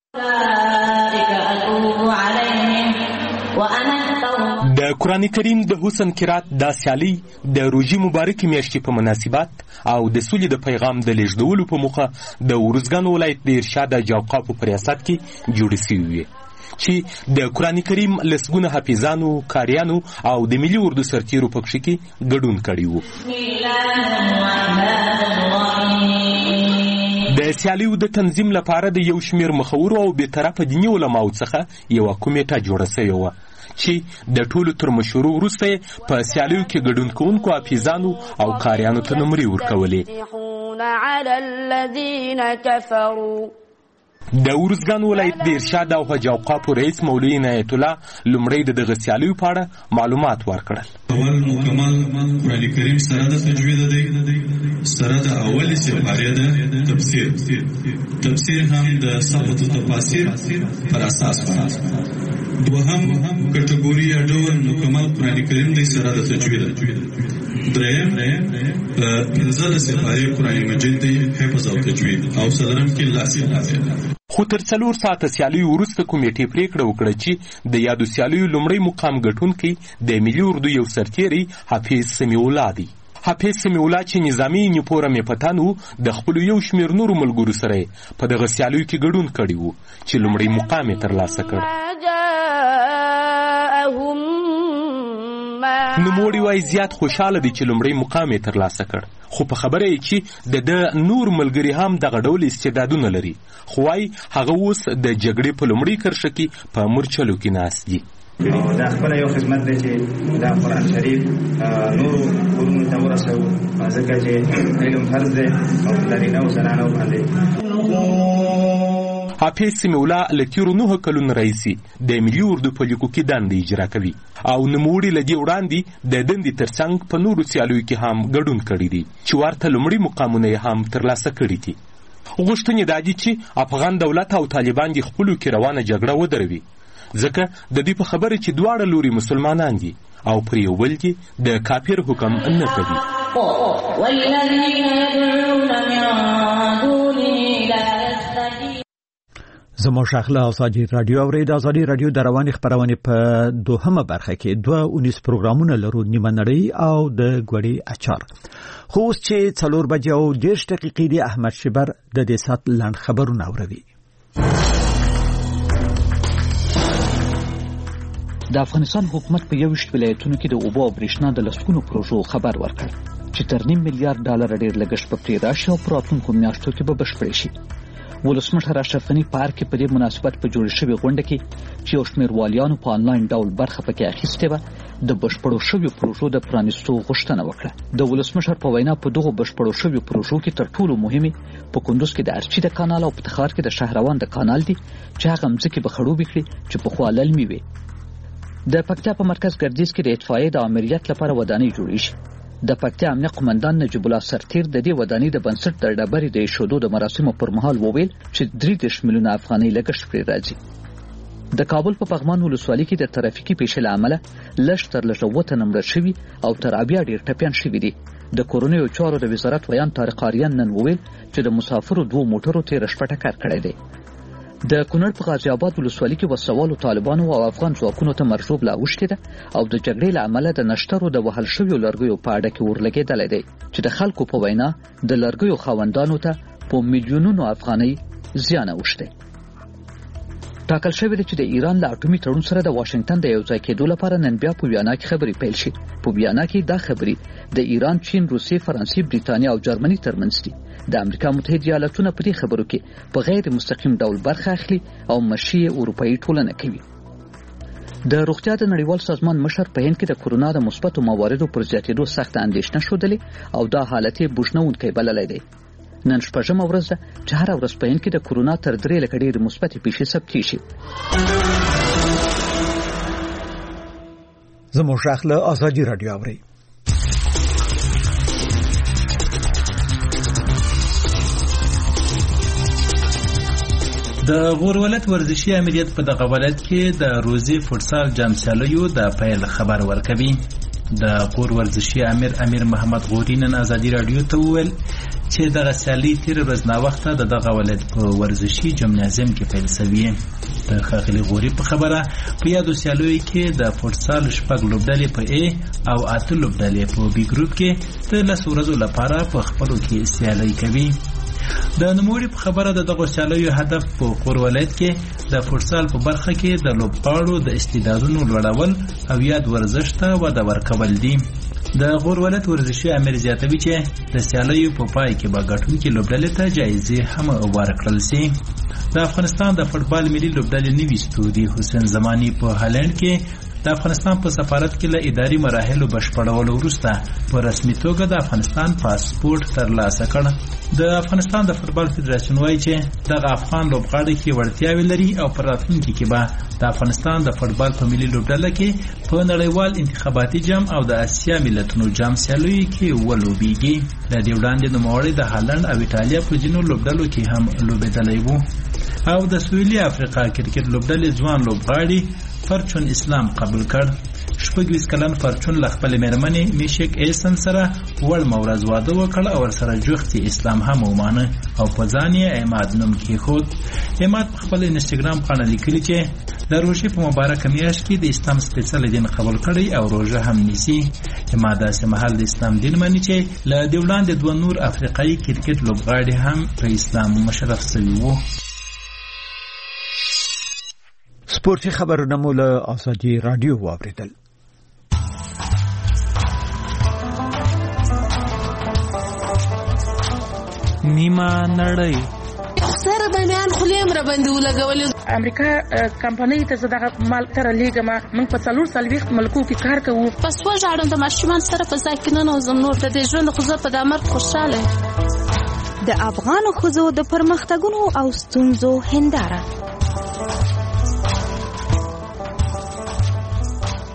د قرآن کریم د حسن قرات دا سیالي د روژې مبارکې میاشتې په مناسبت او د سولې د پیغام د لیږدولو په موخه د ارزګان ولایت د ارشاد جوقافو په ریاست کې جوړې شوې وې چې د قرآن کریم لسګونه حافظانو، کاریانو او د ملي اردو سرتیرو په کښې کې ګډون کړی وو. د سیالیو د تنظیم لپاره د یو شمېر مخورو او بېطرفه دیني علماو څخه یوه کمیټه جوړه سوې وه چې د ټولو تر مشورو وروسته په سیالیو کې ګډون کوونکو حافظانو او کاریانو ته نمرې ورکولې. د ارزګان ولایت د ارشاد او حج اوقافو رئیس مولوي عنایت الله لومړی د دغه سیالیو په اړه معلومات ورکړل. اول مکمل قرآن کریم سره د تجوید دی، سره د اولې سپارې د تفسیر تفسیر هم د سبعه تفاسیر پر اساس باندې. دوهم کټګوري یا ډول مکمل قرآن کریم دی سره د تجوید. دریم پنځه سپارې قرآن مجید دی حفظ او تجوید او څلورم کې لاسي لاسي. خو تر څلور ساعته سیالیو وروسته کمیټې پریکړه وکړه چې د یادو سیالیو لومړی مقام ګټونکی د ملي اردو یو سرتیری حافظ سمیع الله دی. حافظ سمیع الله چې نظامي نیپوره میپتان و د خپلو یو شمېر نورو ملګرو سره په دغه سیالیو کې ګډون کړی و چې لومړی مقام یې ترلاسه کړ. نوموړی وایي زیات خوشحاله دی چې لومړی مقام یې ترلاسه کړ، خو په خبره یې چې د ده نور ملګري هم دغه ډول استعدادونه لري، خو وایي هغه اوس د جګړې په لومړۍ کرښه کې په مورچلو کې ناست دي. دا خپل یو خدمت دی چې دا قرآن شریف نورو کورونو ته ورسوو، ځکه چې علم فرض دی او نارینه او زنانو باندې. حافظ سمیع الله له تېرو نهه کلونو راهیسې د ملي اردو په لیکو کې دندې اجرا کوي او نوموړي له دې وړاندې د دندې ترڅنګ په نورو سیالیو کې هم ګډون کړی دی چې ورته لومړي مقامونه یې هم ترلاسه کړي دي. غوښتنې دا دي چې افغان دولت او طالبان د خپلو کې روانه جګړه ودروي، ځکه د دوی په خبره چې دواړه لوري مسلمانان دي او پر یو بل کې د کافر حکم نه کوي. زموږ اخلا ازادي رادیو اورید. ازادي رادیو د رواني خبرونه په دوهمه برخه کې دوه اونیس پروګرامونه لرو، نیمه نړۍ او د ګوړې اچار. خو اوس چې څلور بجې او دېرش دقیقې دی، احمد شبر د دې سات لاند خبرونه اوروي. د افغانستان حکومت په یوشت ولایتونو کې د اوبو او برېښنا د لسګونو پروژو خبر ورکړ چې تر نیم میلیارډ ډالر ډېر لګښت په پرې راشي او په راتلونکو میاشتو کې به بشپړ شي. ولسمشر اشرف غني پارک کې په دې مناسبت په جوړ شوی غونډه کې چې یو شمېر والیانو په انلاین ډول برخه پکې اخیستې وه، د بشپړو شویو پروژو د پرانیستو غوښتنه وکړه. د ولسمشر په وینا په دغو بشپړو شویو پروژو کې تر ټولو مهمې په کندوز کې د ارچي د کانال او په تخار کې د شهروان د کانال دي چې هغه مځکې به خړوبې کړي چې پخوا للمې وې. د پکتیا په مرکز ګردیز کې د اطفائیې د امریت لپاره ودانۍ جوړې شي. د پکتیا امنیه قومندان نجیب الله سرتیر د دې ودانۍ د بنسټ د ډبرې د ایښودو د مراسمو پر مهال وویل چې درې دېرش میلیونه افغانۍ لګښت پرې راځي. د کابل په پغمان ولسوالۍ کې د ترافیکي پیښې له امله لږ تر لږه اووه تنه مړه شوي او تر اویا ډېر ټپیان شوي دي. د کورنیو چارو د وزارت ویان طارق آریان نن وویل چې د مسافرو دوو موټرو تېره شپه ټکر کړی دی. د کونړ په غازي آباد ولسوالۍ کې وسوالو طالبانو او افغان ځواکونو ته مرجوب لا اوښتې ده او د جګړې له امله د نشترو د وهل شویو لرګیو په اډه کې ورلګېدلی دی چې د خلکو په وینا د لرګیو خاوندانو ته په میلیونونو افغانۍ زیان اوښتی. ټاکل شوې ده چې د ایران له اټومي تړون سره د واشنگټن د یو ځای کېدو لپاره نن بیا په ویانا کې خبرې پیل شي. په ویانا کې دا خبرې د ایران، چین، روسیې، فرانسې، بریتانیا او جرمني ترمنځ دي. د امریکا متحده ایالاتونه په دې خبرو کې په غیر مستقیم ډول برخه اخلي او مشي اروپאי ټولنه کوي. د روغتیا د نړیوال سازمان مشر په هند کې د کورونا د مثبتو مواردو پر زیاتېدو سخت اندېښنه ښودلې او دا حالت یې بوږنوونکی بللی دی. نن شپږمه ورځ ده چې هره ورځ په هند کې د کورونا تر درې لکه ډېرې مثبتې پیښې ثبتېږي. زموږ اخلا ازادي رادیو اوري. د غور ولایت ورزشي امریت په دغه ولایت کې د روزي فوټسال جام سیالیو د پیل خبر ورکوي. د غور ورزشي امیر امیر محمد غوري نن ازادي رادیو ته وویل چې دغه سیالي تیر ورځ ناوخته د دغه ولایت په ورزشي جمنازیم کې پیل شوې. د ښاغلي غوري په خبره په یادو سیالیو کې د فوټسال شپږ لوبډلې په ا او اته لوبډلې په بي ګروپ کې د لسو ورځو لپاره په خپلو کې سیالي کوي. د نوموړي په خبره د دغه سیالیو هدف په غور ولایت کې د فوټسال په برخه کې د لوبغاړو د استعدادونو لوړول او یاد ورزش ته وده ورکول دي. د غور ولایت ورزشي امیر زیاتوي چې د سیالیو په پای کې به ګټونکي لوبډلې ته جایزې هم ورکړل شي. د افغانستان د فوټبال ملي لوبډلې نوي ستوري حسین زماني په هالند کې د افغانستان په سفارت کې له اداري مراحلو بشپړولو وروسته په رسمي توګه د افغانستان پاسپورت ترلاسه کړ. د افغانستان د فوټبال فدراسیون وایي چې دغه افغان لوبغاړي کې وړتیاوې لري او په راتلونکي کې به د افغانستان د فوټبال په ملي لوبډله کې په نړیوال انتخاباتي جام او د اسیا ملتونو جام سیالیو کې ولوبېږي. د دې وړاندې نوموړی د هالند او ایټالیا په ځینو لوبډلو کې هم لوبېدلی و. او د سویلي افریقا کرکټ لوبډلې ځوان لوبغاړي فرچون اسلام قبول کړ. شپږ ویشت کلن فرچون له خپلې مېرمنې میشک ایسن سره وړمه ورځ واده وکړ او ورسره جوختي اسلام هم ومانه او په ځان یې عماد نوم کېښود. عماد په خپل انسټاګرام پاڼه لیکلي چې د روژې په مبارکه میاشت کې د اسلام سپېڅلی دین قبول کړی او روژه هم نیسي. عماد داسې مهال د اسلام دین مني چې له دې وړاندې دوه نور افریقایي کرکټ لوبغاړي هم په اسلام مشرف شوي وو. سپورتي خبرونه مو له ازادي رادیو واوریدل. نیمه نړۍ سره باندې خلیم را باندې ولګول. امریکا کمپنۍ ته زداغه مال تر لیګما موږ په څلور سلويخت ملکو کې کار کوو. پس وژاړم د ماشومان سره په ځای کې نه نوزم نور د دې ژوند خو زه په د امر خوشاله. د افغان ښځو د پرمختګونو او ستونزو هنداره.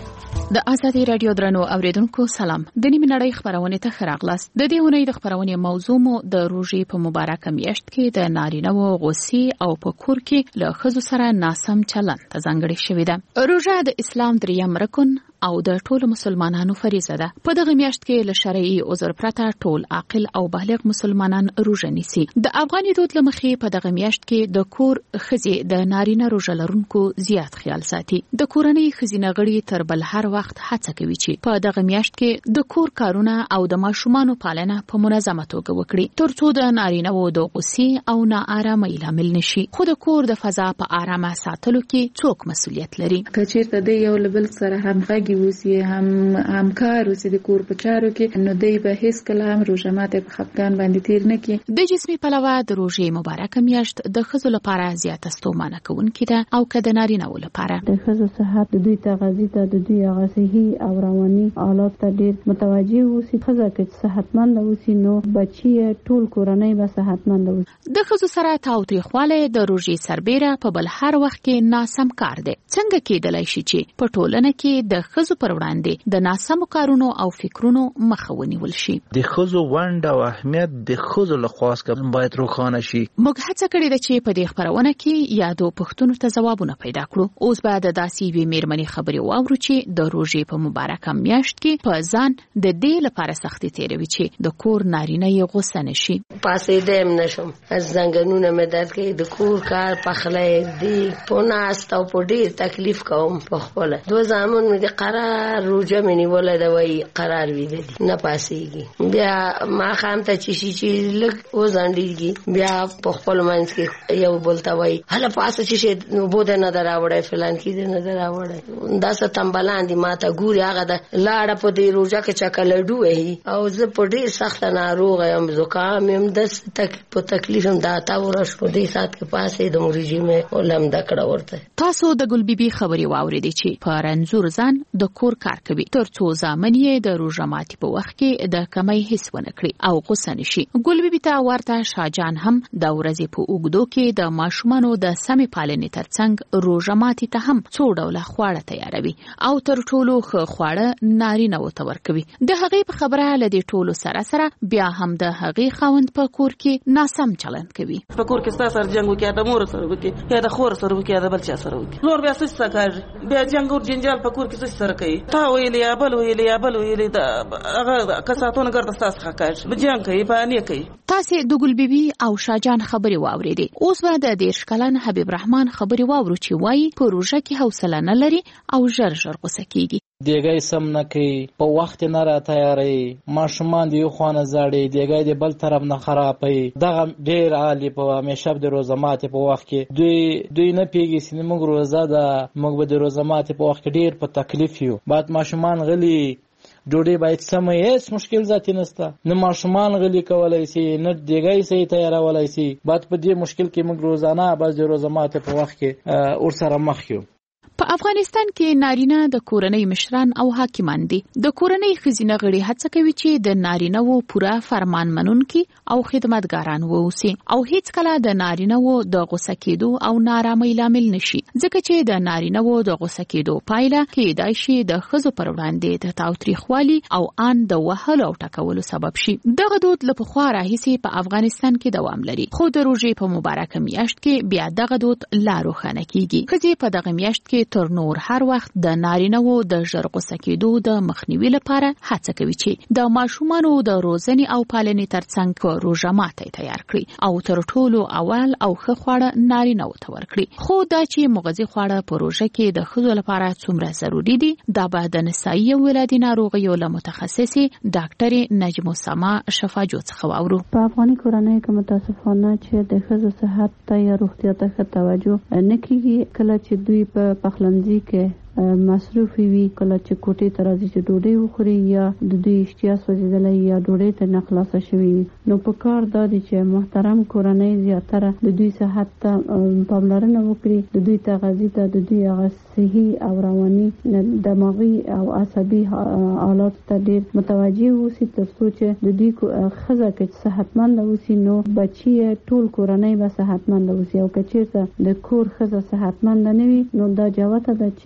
د ازادي رادیو درنو اوریدونکو سلام. د نیمه نړۍ خبرونه ته خراغلاست. د دې ونې د خبرونه موضوع مو د روزي په مبارکه میاشت کې د نارینه‌و غوسی او په کور کې له ښځو سره ناسم چلند ته ځانګړې شوې ده. روزه د اسلام دریم رکن او د ټولو مسلمانانو فریضه ده. په دغه میاشت کې له شرعي عذر پرته ټول عاقل او بالغ مسلمانان روزه نیسي. د افغاني دود لمخې په دغه میاشت کې د کور ښځې د نارینه روزه لرونکو زیات خیال ساتي. د کورنۍ ښځینه غړي تر بل هر وخت هڅه کوي چې په دغه میاشت کې د کور کارونه او د ماشومانو پالنه په منظمه توګه وکړي ترڅو د نارینه‌و د غوسې او ناآرامۍ لامل نشي. خو د کور د فضا په آرامه ساتلو کې څوک مسؤلیت لري؟ که چیرته د یو بل سره همغږي وسی هم همکار وسی د کور په چارو کې، نو دی به هیڅ کله هم روزه ماته په خپګان باندې تیر نه کی. د جسمي پلوه د روزې مبارکه میاشت د ښځو لپاره زیاته ستومانه کوونکې ده او که د نارینه‌و لپاره. د ښځو صحت د دوی تغذیه ته د دوی صحي او رواني حالات ته ډیر متوجه وسی. ښځه چې صحتمند وسی نو بچي ټول کورنۍ به صحتمند وي. د ښځو سره تاوتریخواله د روزې سربېره په بل هر وخت کې ناسم کار دی. څنګه کېدلای شي چې په ټولنه کې د ښځو پر وړاندې د ناسمو کارونو او فکرونو مخه ونیول شي؟ د ښځو ونډه او اهمیت د ښځو له خوا څخه باید روښانه شي. موږ هڅه کړې ده چې په دې خبرونه کې یادو پوښتنو ته ځوابونه پیدا کړو. اوس به د داسې یوې میرمنې خبرې واورو چې د روزې په مبارکه میاشت کې په ځان د دې لپاره سختي تیروي چې د کور نارینه یې غوسه نشي. پاسې دیم نشم از زنګنونه مې درد کوي. د کور کار پخلی دی په ناست او په ډیر تکلیف کوم. په خپل دوه زامن مې د قرار روزه مې نیولې ده وای قرار ویده دي نه پاسېږي. بیا ما خام ته چې شي چې لږ وځنډېږي بیا په خپل منځ کې یو بولته وای هله پاسه چې شي نو بوده نه دراوړی فلان کې دې نه دراوړی دا څه تنبلان دي. ما ته ګوري هغه د لاړه په دې روزه کې چکلډو وهي او زه په ډیر سخت ناروغ یم، زکام یم، د تک په تکلیف هم دا تا ورش په دې سات کې پاسې د مریضي مې ولم د کړه ورته. تاسو د ګل بیبي خبري واورېدې چې په رنځور ځان د کور کار کوي ترڅو ځامن یې د روزه ماتي په وخت کې د کمۍ حس ونه کړي او غوسه نشي. ګل بیبي ته ورته شاجان هم د ورځې په اوږدو کې د ماشومانو د سمې پالنې ترڅنګ روزه ماتي ته هم څو ډوله خواړه تیاروي او تر ټولو ښه خواړه نارینه وته ورکوي. د هغې په خبره له دې ټولو سره سره بیا هم د هغې خاوند په کور کې ناسم چلند کوي. په کور کې ستا سره جنګ وکړي، د مور سره وکړي یا د خور سره وکړي یا د بل چا سره وکړي. نور بیا څه څه کوي، بیا جنګ او جنجال په کور کې څه سره کوي. تا ویلې یا بل ویلې یا بل ویلې د هغه کساتونه ګرځي تاسو ښه کوي، جنګ کوي باندې کوي. تاسو د ګل بیبي او شاجان خبري واورېدې. اوس به د دېرش کلن حبیب رحمان خبري واورو چې وایي په روژه کې حوصله نه لري او ژر ژر غوسه کیږي. دیګای سم نه کوي، په وخت نه را تیاری، ماشومان دی خو نه زړې دیګای دی بل طرف نه خرابوي. دغه ډیر عالی په همیشه د روزه ماته په وخت کې دوی دوی نه پیږي چې موږ روزه ده، موږ به د روزه ماته په وخت کې ډیر په تکلیف یو. بعد ماشومان غلي ډوډۍ باید سمه هیڅ مشکل ذاتی نسته، نه ماشومان غلي کولای شي نه دیګای صحیح تیارولای شي. بعد په دې مشکل کې موږ روزانه بعض د روزه ماته په وخت کې اور سره مخ یو. په افغانستان کې نارینه د کورنۍ مشران او حاکمان دي. د کورنۍ ښځینه غړي هڅه کوي چې د نارینه‌و پوره فرمان منونکي او خدمتګاران واوسي او هیڅ کله د نارینه‌و د غوسه کېدو او نارامۍ لامل نشي، ځکه چې د نارینه‌و د غوسه کېدو پایله کېدای شي د ښځو پر وړاندې د تاوتریخوالي او ان د وهلو او ټکولو سبب شي. دغه دود له پخوا راهیسې په افغانستان کې دوام لري، خو د روژې په مبارکه میاشت کې بیا دغه دود لا روښانه کیږي. ښځې په دغه میاشت کې تر نور هر وخت د نارینه‌و د ژر غوسه کېدو د مخنیوي لپاره هڅه کوي چې د ماشومانو د روزنې او پالنې ترڅنګ روژه ماته تیار کړي او تر ټولو اول او ښه خواړه نارینه‌و ته ورکړي. خو دا چې مغذي خواړه په روژه کې د ښځو لپاره څومره ضروري دي، دا به د نسایي او ولادي ناروغیو له متخصصې ډاکټرې نجم السما شفاجو څخه واورو. په افغاني کورنۍ کې متاسفانه چې د ښځو صحت ته یا روغتیا ته ښه توجه نه کیږي. کله چې دوی په پخلنځي کې مصروف وي، کله چې کوټې ته راځي چې ډوډۍ وخوري یا د دوی اشتها سوځېدلی یا ډوډۍ ته نه خلاصه شوې وي، نو په کار دا دی چې محترم کورنۍ زیاتره د دوی صحت ته پاملرنه وکړي، د دوی تغذیه ته، د دوی هغه صحي او رواني دماغي او عصبي حالات ته ډېر متوجه اوسي، تر څو چې د دوی ښځه که صحتمنده اوسي نو بچي ټول کورنۍ به صحتمنده اوسي. او که چېرته د کور ښځه صحتمنده نه وي نو دا جوته ده چې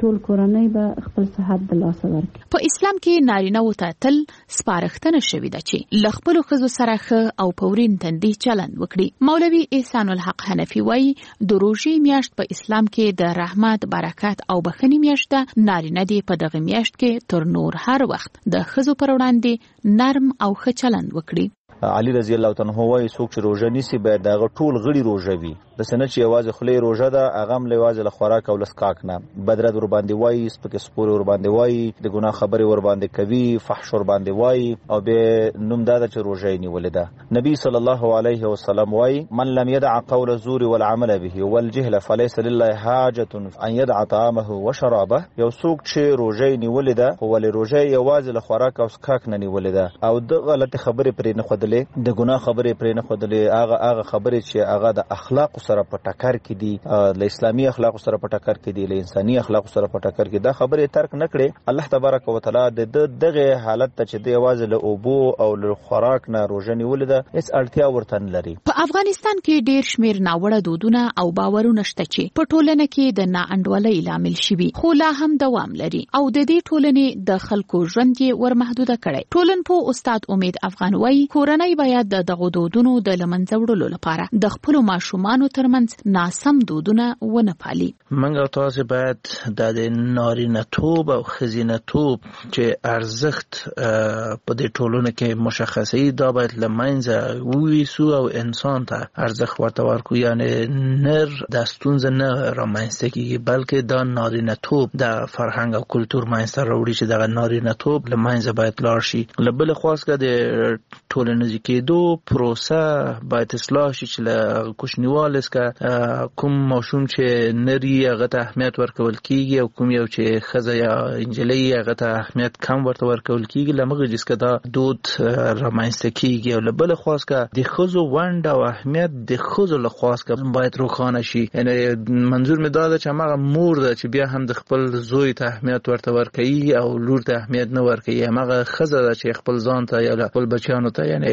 ټول کورنۍ به خپل صحت د لاسه ورکړي. په اسلام کې نارینه و ته تل سپارښتنه شوې ده چې له خپلو ښځو سره ښه او پورین تندي چلند وکړي. مولوي احسان الحق حنفي وایي د روژې میاشت په اسلام کې د رحمت، برکت او بخښنې میاشت ده. نارینه دې په دغه میاشت کې تر نور هر وخت د ښځو پر وړاندې نرم او ښه چلند وکړي. علي رضی الله تعالی عنہ وايي څوک چې روژه نیسي باید دغه ټول غړي روژه وي. د سنت چې یوازې خولې روژه ده هغه هم یوازې له خوراک او لسکاک نه. بدرد ور باندې وایي، سپکې سپورې ور باندې وایي، د ګناه خبرې ور باندې کوي، فحش ور باندې وایي او به نوم دا ده چې روژه یې نیولې ده. نبی صلی الله علیه وسلم وایي من لم يدع قول الزور والعمل به والجهل فليس لله حاجة ان يدع طعامه وشرابه. یو څوک چې روژه یې نیولې ده خو ولې روژه یوازې له خوراک او لسکاک نه نیولې ده او د غلطه خبرې پرې نه خودلې، د ګناه خبرې پرې نه خودلې، هغه هغه خبرې چې هغه د اخلاق سره په ټکر کې دي، د اسلامي اخلاق سره په ټکر کې دي، له انساني اخلاق سره په ټکر کې، دا خبرې ترک نه کړي. الله تبارک وتعالى د دغه حالت ته چې د یوازې له اوبو او له خوراک نه روژه نیولې ده هیڅ اړتیا ورته نه لري. په افغانستان کې ډېر شمیر ناوړه دودونه او باورونه شته چې په ټولنه کې د ناانډولۍ لامل شوي خو لا هم دوام لري او د دې ټولنې د خلکو ژوند یې ورمحدوده کړي. ټولنپوه استاد امید افغان وایي کورنۍ باید د دغو دودونو د له منځه وړلو لپاره د خپلو ماشومانو ترمنځ ناسم دودونه ونه پالي. موږ او تاسو باید د نارینه‌توب او ښځینه‌توب چې ارزښت په دې ټولنه کې مشخصي دا باید له منځه وویسو او انسان ته ارزښت ورته ورکړو. یعنی نر د ستونزه نه رامنځته کیږي بلکې دا نارینه‌توب د فرهنګ او کلتور منځته راوړي چې دغه نارینه‌توب له منځه باید لاړ شي. له بل خوا څخه د ټولنیز کېدو پروسه باید اصلاح شي چې له کوچنیوالي څخه کوم ماشوم چې نری هغه ته اهمیت ورکول کیږي او کوم یو چې ښځه یا انجلۍ هغه ته اهمیت کم ورته ورکول کیږي لمغه جسکه دا دود رامنځته کیږي. او له بل خوا څخه د ښځو ونډه او اهمیت د ښځو له خوا څخه باید روښانه شي. یعنی منظور مې دا ده چې هغه مور ده چې بیا هم د خپل زوی ته اهمیت ورته ورکوي او لور ته اهمیت نه ورکوي. هغه ښځه ده چې خپل ځان ته یا خپل بچیانو ته یعنی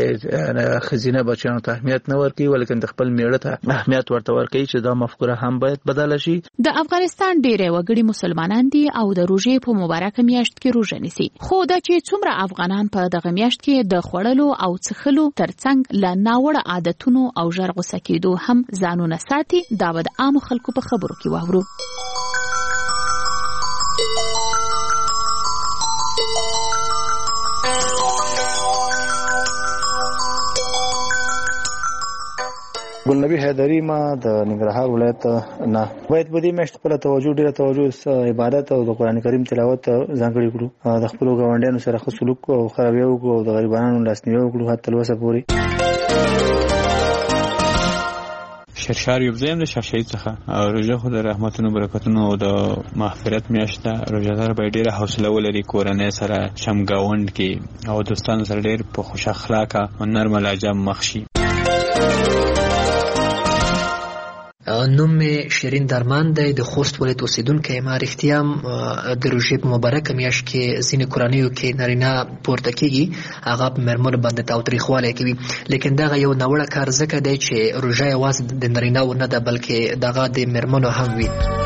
خزینه بچیانو ته اهمیت نه ورکوي ولیکن د خپل میړه ته اهمیت ورته ورکوي چې دا مفکوره هم باید بدله شي. د افغانستان ډېری وګړي مسلمانان دي او د روژې په مبارکه میاشت کې روژه نیسي. خو دا چې څومره افغانان په دغه میاشت کې د خوړلو او څښلو ترڅنګ له ناوړه عادتونو او ژر غوسه کېدو هم ځانونه ساتي دا به د عامو خلکو په خبرو کې واورو. ګلنبي حیدري ما د ننګرهار ولایت نه باید په دې میاشت خپل توجه ډیره توجه عبادت او د قران کریم تلاوت ځانګړي کړو، د خپل ګاونډیانو سره ښه سلوک او خیراوي وکړو او د غریبانو لاسنیوي وکړو حتی تلوسه پورې. شرشار یو زم د شاشې څخه او روزه خو د رحمتونو برکتونو او د مغفرت میاشت ده. روزدار به ډیره حوصله ولري کورنۍ سره شمګاوند کې او دوستانو سره ډیر په خوش اخلاقه او نرم لهجه مخ شي. نوم می شیرین درمان دی، د خوست ولایت اوسیدونکی یم. رښتیا هم د روژې په مبارکه میاشت کې ځینې کورنیو کې نارینه پورته کېږي هغه په مېرمنو باندې تاوتریخوالی کوي، لیکن دغه یو ناوړه کار ځکه دی چې روژه یوازې د نارینه‌وو نه ده بلکې دغه د مېرمنو هم وي.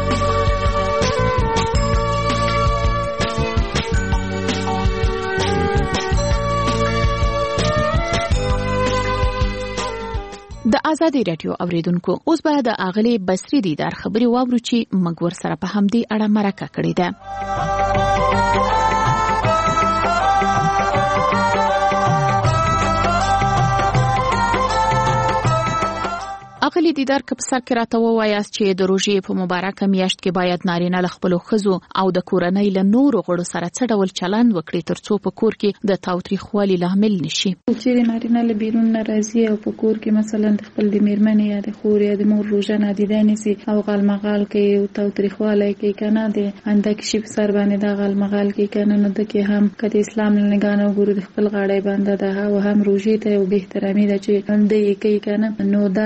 د آزادي رادیو اوریدونکو اوس به د اغلی بصری دیدار خبري واورو چې مګور سره په همدې اړه مرکه کړې ده. اغلی دیدار که په سر کې راته ووایاست چې د روژې په مبارکه میاشت کې باید نارینه له خپلو ښځو او د کورنۍ له نورو غړو سره څه ډول چلند وکړي ترڅو په کور کې د تاوتریخوالي لامل نشي. چې نارینه له بیرون نه راځي او په کور کې مثلا د خپل د میرمنې یا د خور یا د مور روژه نادیده نیسي او غالمغال کوي او تاوتریخوالی کوي کنه د اندک شي په سر باندې دا غالمغال کوي کنه نو د کې هم کله اسلام له نگاه نه وګورو د خپل غاړې باندې ده او هم روژې ته او به احترامي ده چې هم دې کوي کنه نو دا د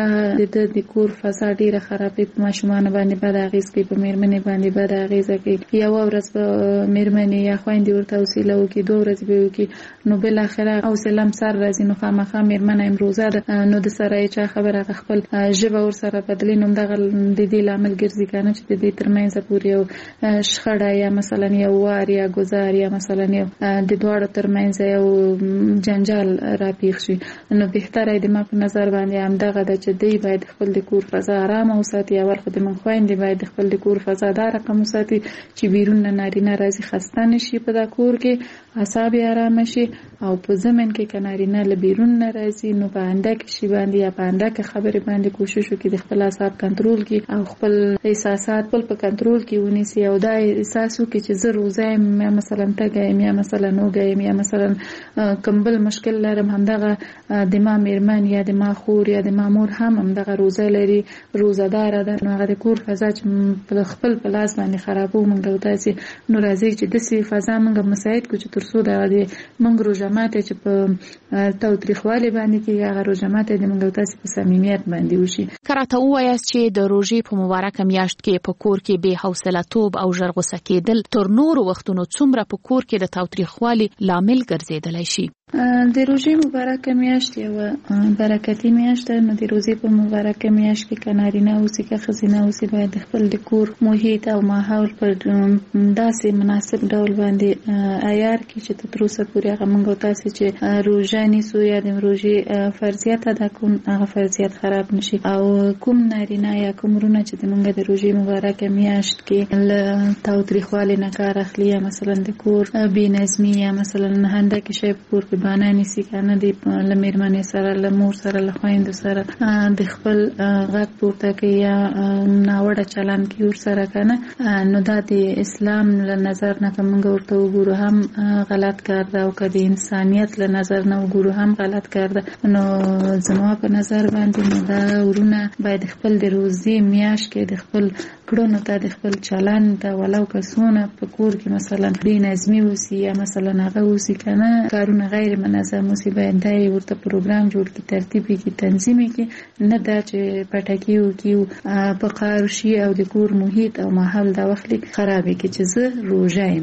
د د کور فضا ډیره خرابې په ماشومان باندې بد اغیز کوي، په میرمنې باندې بد اغیز کوي. یو ورځ په میرمنې یا خويندې ورته وسیله وکي، دوه ورځې به وکي، نو بل اخره او سلام سر راځي، نو خامخا میرمنه امروزه ده، نو د سره چا خبره خپل ژبه ور سره بدلی، نو دغه د دې لامل ګرځي کنه چې د دې ترمنځ پورې یو شخړه یا مثلا یو وار یا گزار یا مثلا یو د دوړو ترمنځ یو جنجال راپیښ شي. نو بهتره دی ما په نظر باندې هم دغه د چې دی باید خپل د کور فضا آرام او ساتي، اول خو د من خويندې باید خپل د کور فضا دار رقم ساتي چې بیرون نه نارینه راځي خسته نشي په دا کور کې، اعصاب آرام شي، او په زمن کې کنارینه له بیرون نه راځي نو په انده کې شي باندې یا په انده کې خبرې باندې کوشش وکړي د خپل اعصاب کنټرول کې او خپل احساسات خپل په کنټرول کې ونیسي، او دا احساس وکړي چې زه روزایم یا مثلا تګایم یا مثلا نوګایم یا مثلا کمبل مشکل لرم، همدغه د ما میرمن یا د ما خور یا د ما مور هم همدغه روزه لري، روزدار ده، نو هغه د کور فضا چې خپل په لاس باندې خرابو مونږ تاسو نو راځي چې د سی فضا مونږ مساعد کو چې ترڅو د مونږ روزمات چې په تاوتریخوالي باندې کې هغه روزمات د مونږ تاسو په صمیمیت باندې وشي. کراته وایي چې د روزي په مبارکه میاشت کې په کور کې به حوصله توب او ژرغوسه کېدل تر نور وختونو څومره په کور کې د تاوتریخوالي لامل ګرځیدلی شي. د روزي مبارکه میاشت یو برکتي میاشت ده، نو د روزي په مبارکه میاشت کې کنارینه اوسې که ښځینه اوسې باید خپل د کور محیط او ماحول پر داسې مناسب ډول باندې عیار کړي چې تر اوسه پورې هغه موږ تاسو چې روزه نیسو یا د روزي فرضیت ادا کوو هغه فرضیت خراب نشي، او کوم نارینه یا کوم ورونه چې موږ د روزي مبارکه میاشت کې له تاوتریخوالي نه کار اخلي یا مثلا د کور بې نظمي یا مثلا هنده کې شی په کور باندې نسی کنه د لمیرمنې سره لمور سره لخويندو سره د خپل غږ پورته کوي یا ناوړه چلند کوي ور سره کنه، نو دا د اسلام له نظر نه کوم ورته وګورو هم غلط کار ده او کله انسانيت له نظر نه وګورو هم غلط کار ده. نو زما په نظر باندې نو دا ورونه باید خپل د روزي میاش کې د خپل کړونو ته د خپل چلند ته ولو کسونه په کور کې مثلا بې نظمي وسی یا مثلا هغه وسی کنه کارونه غیر منظم وسی، باید دای ورته پروګرام جوړ کی ترتیب کی تنظیم کی، نه دا چې پټکیو کیو په قارشي او د کور محیط او ماحول دا وخت خراب کی چې زه روزه یم.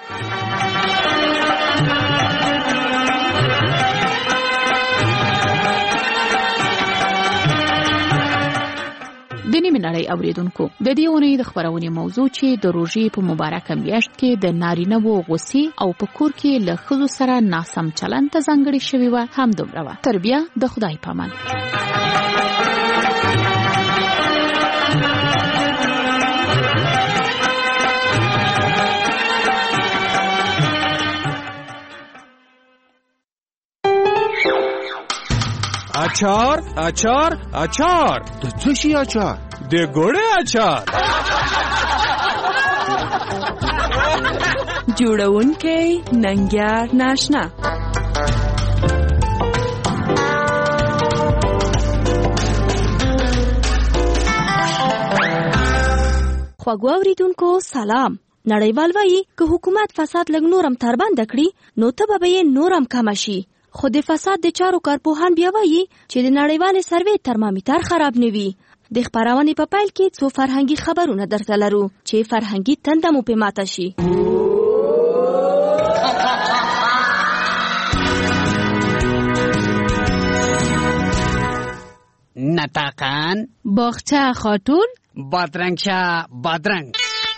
د نیمه نړۍ اوریدونکو د دې ونې د خبرونې موضوع چې د روزي په مبارکه میاشت کې د نارینه وو غوسی او په کور کې له ښځو سره ناسم چلند ته ځانګړې شوی و هم دومره و. تر بیا د خدای پامان. اچار اچار اچار د څه شي اچار؟ د ګوړې اچار. جوړونکې ننګیار ناشنا. خواږه اوریدونکو سلام. نړیوال وایي که حکومت فساد لږ نورم تر بند کړي نو تبه به نورم کم شي، خو د فساد د چارو کارپوهان بیا وایي چې د نړیوال سروې ترمامیټر خراب نه وي. د خبرونې په پیل کې څو فرهنګي خبرونه درته لرو چې فرهنګي تنده مو په ماته شي. نتاقان باغچه خاتون بادرنگ شا بادرنگ.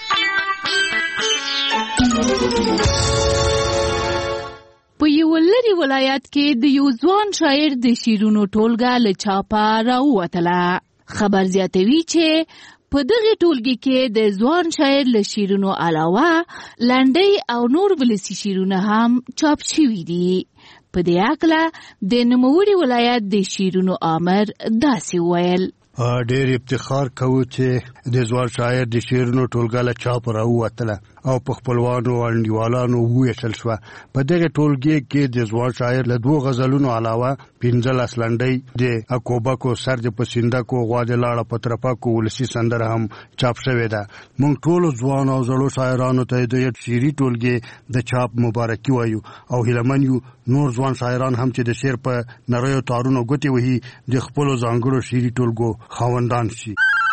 په یو لري ولایت کې د یو ځوان شاعر د شیرونو ټولګه له چاپه راووتله. خبر زیاتوي چې په دغه ټولګي کې د ځوان شاعر له شیرونو علاوه لنډۍ او نور ولسي شیرونه هم چاپ شوي دي. په دې اړه د نوموړي ولایت د شیرونو آمر داسې ویل: ډېر افتخار کوو چې د ځوان شاعر د شعرونو ټولګه له چاپ راووتله او په خپلوانو او انډیوالانو وویشل شوه. په دغه ټولګي کې د ځوان شاعر له دوه غزلونو علاوه پنځلس لنډۍ د اکوبکو سر د پسندکو غوا د لاړه پترپاکو ولسی سندره هم چاپ شوې ده. موږ ټول ځوان او زړو شاعرانو ته د شعري ټولګي د چاپ مبارکي وایو او هیلمن یو نور ځوان شاعران هم چې د شعر په نریو تارونو ګوتې وهي د خپلو ځانګړو شعري ټولګو خاوندان شي.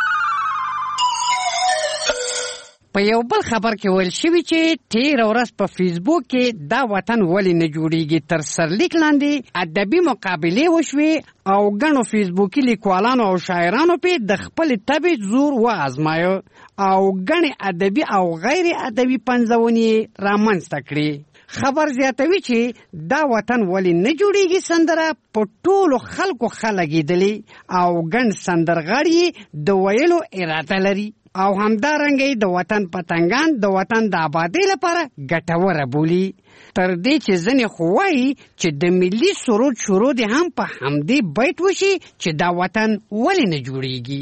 په یو بل خبر کې ویل شوي چې تیر ورځ په فیسبوک کې دا وطن ولې نه جوړیږي تر سرلیک لاندې ادبي مقابلې وشوې او ګڼو فیسبوکي لیکوالانو او شاعرانو په د خپل طبع زور وازمایو او ګڼې ادبي او غیر ادبي پنځونې رامنځته کړې. خبر زیاتوي چې دا وطن ولې نه جوړیږي سندره په ټولو خلکو خلګېدلې او ګڼ سندرغاړي د ویلو اراده لري او همدارنګه د وطن پتنګان د وطن د آبادی لپاره ګټوره بولي. تر دې چې ځنې خو وایي چې د ملي سرود شروع دې هم په همدې بیت وشي چې دا وطن ولې نه جوړیږي.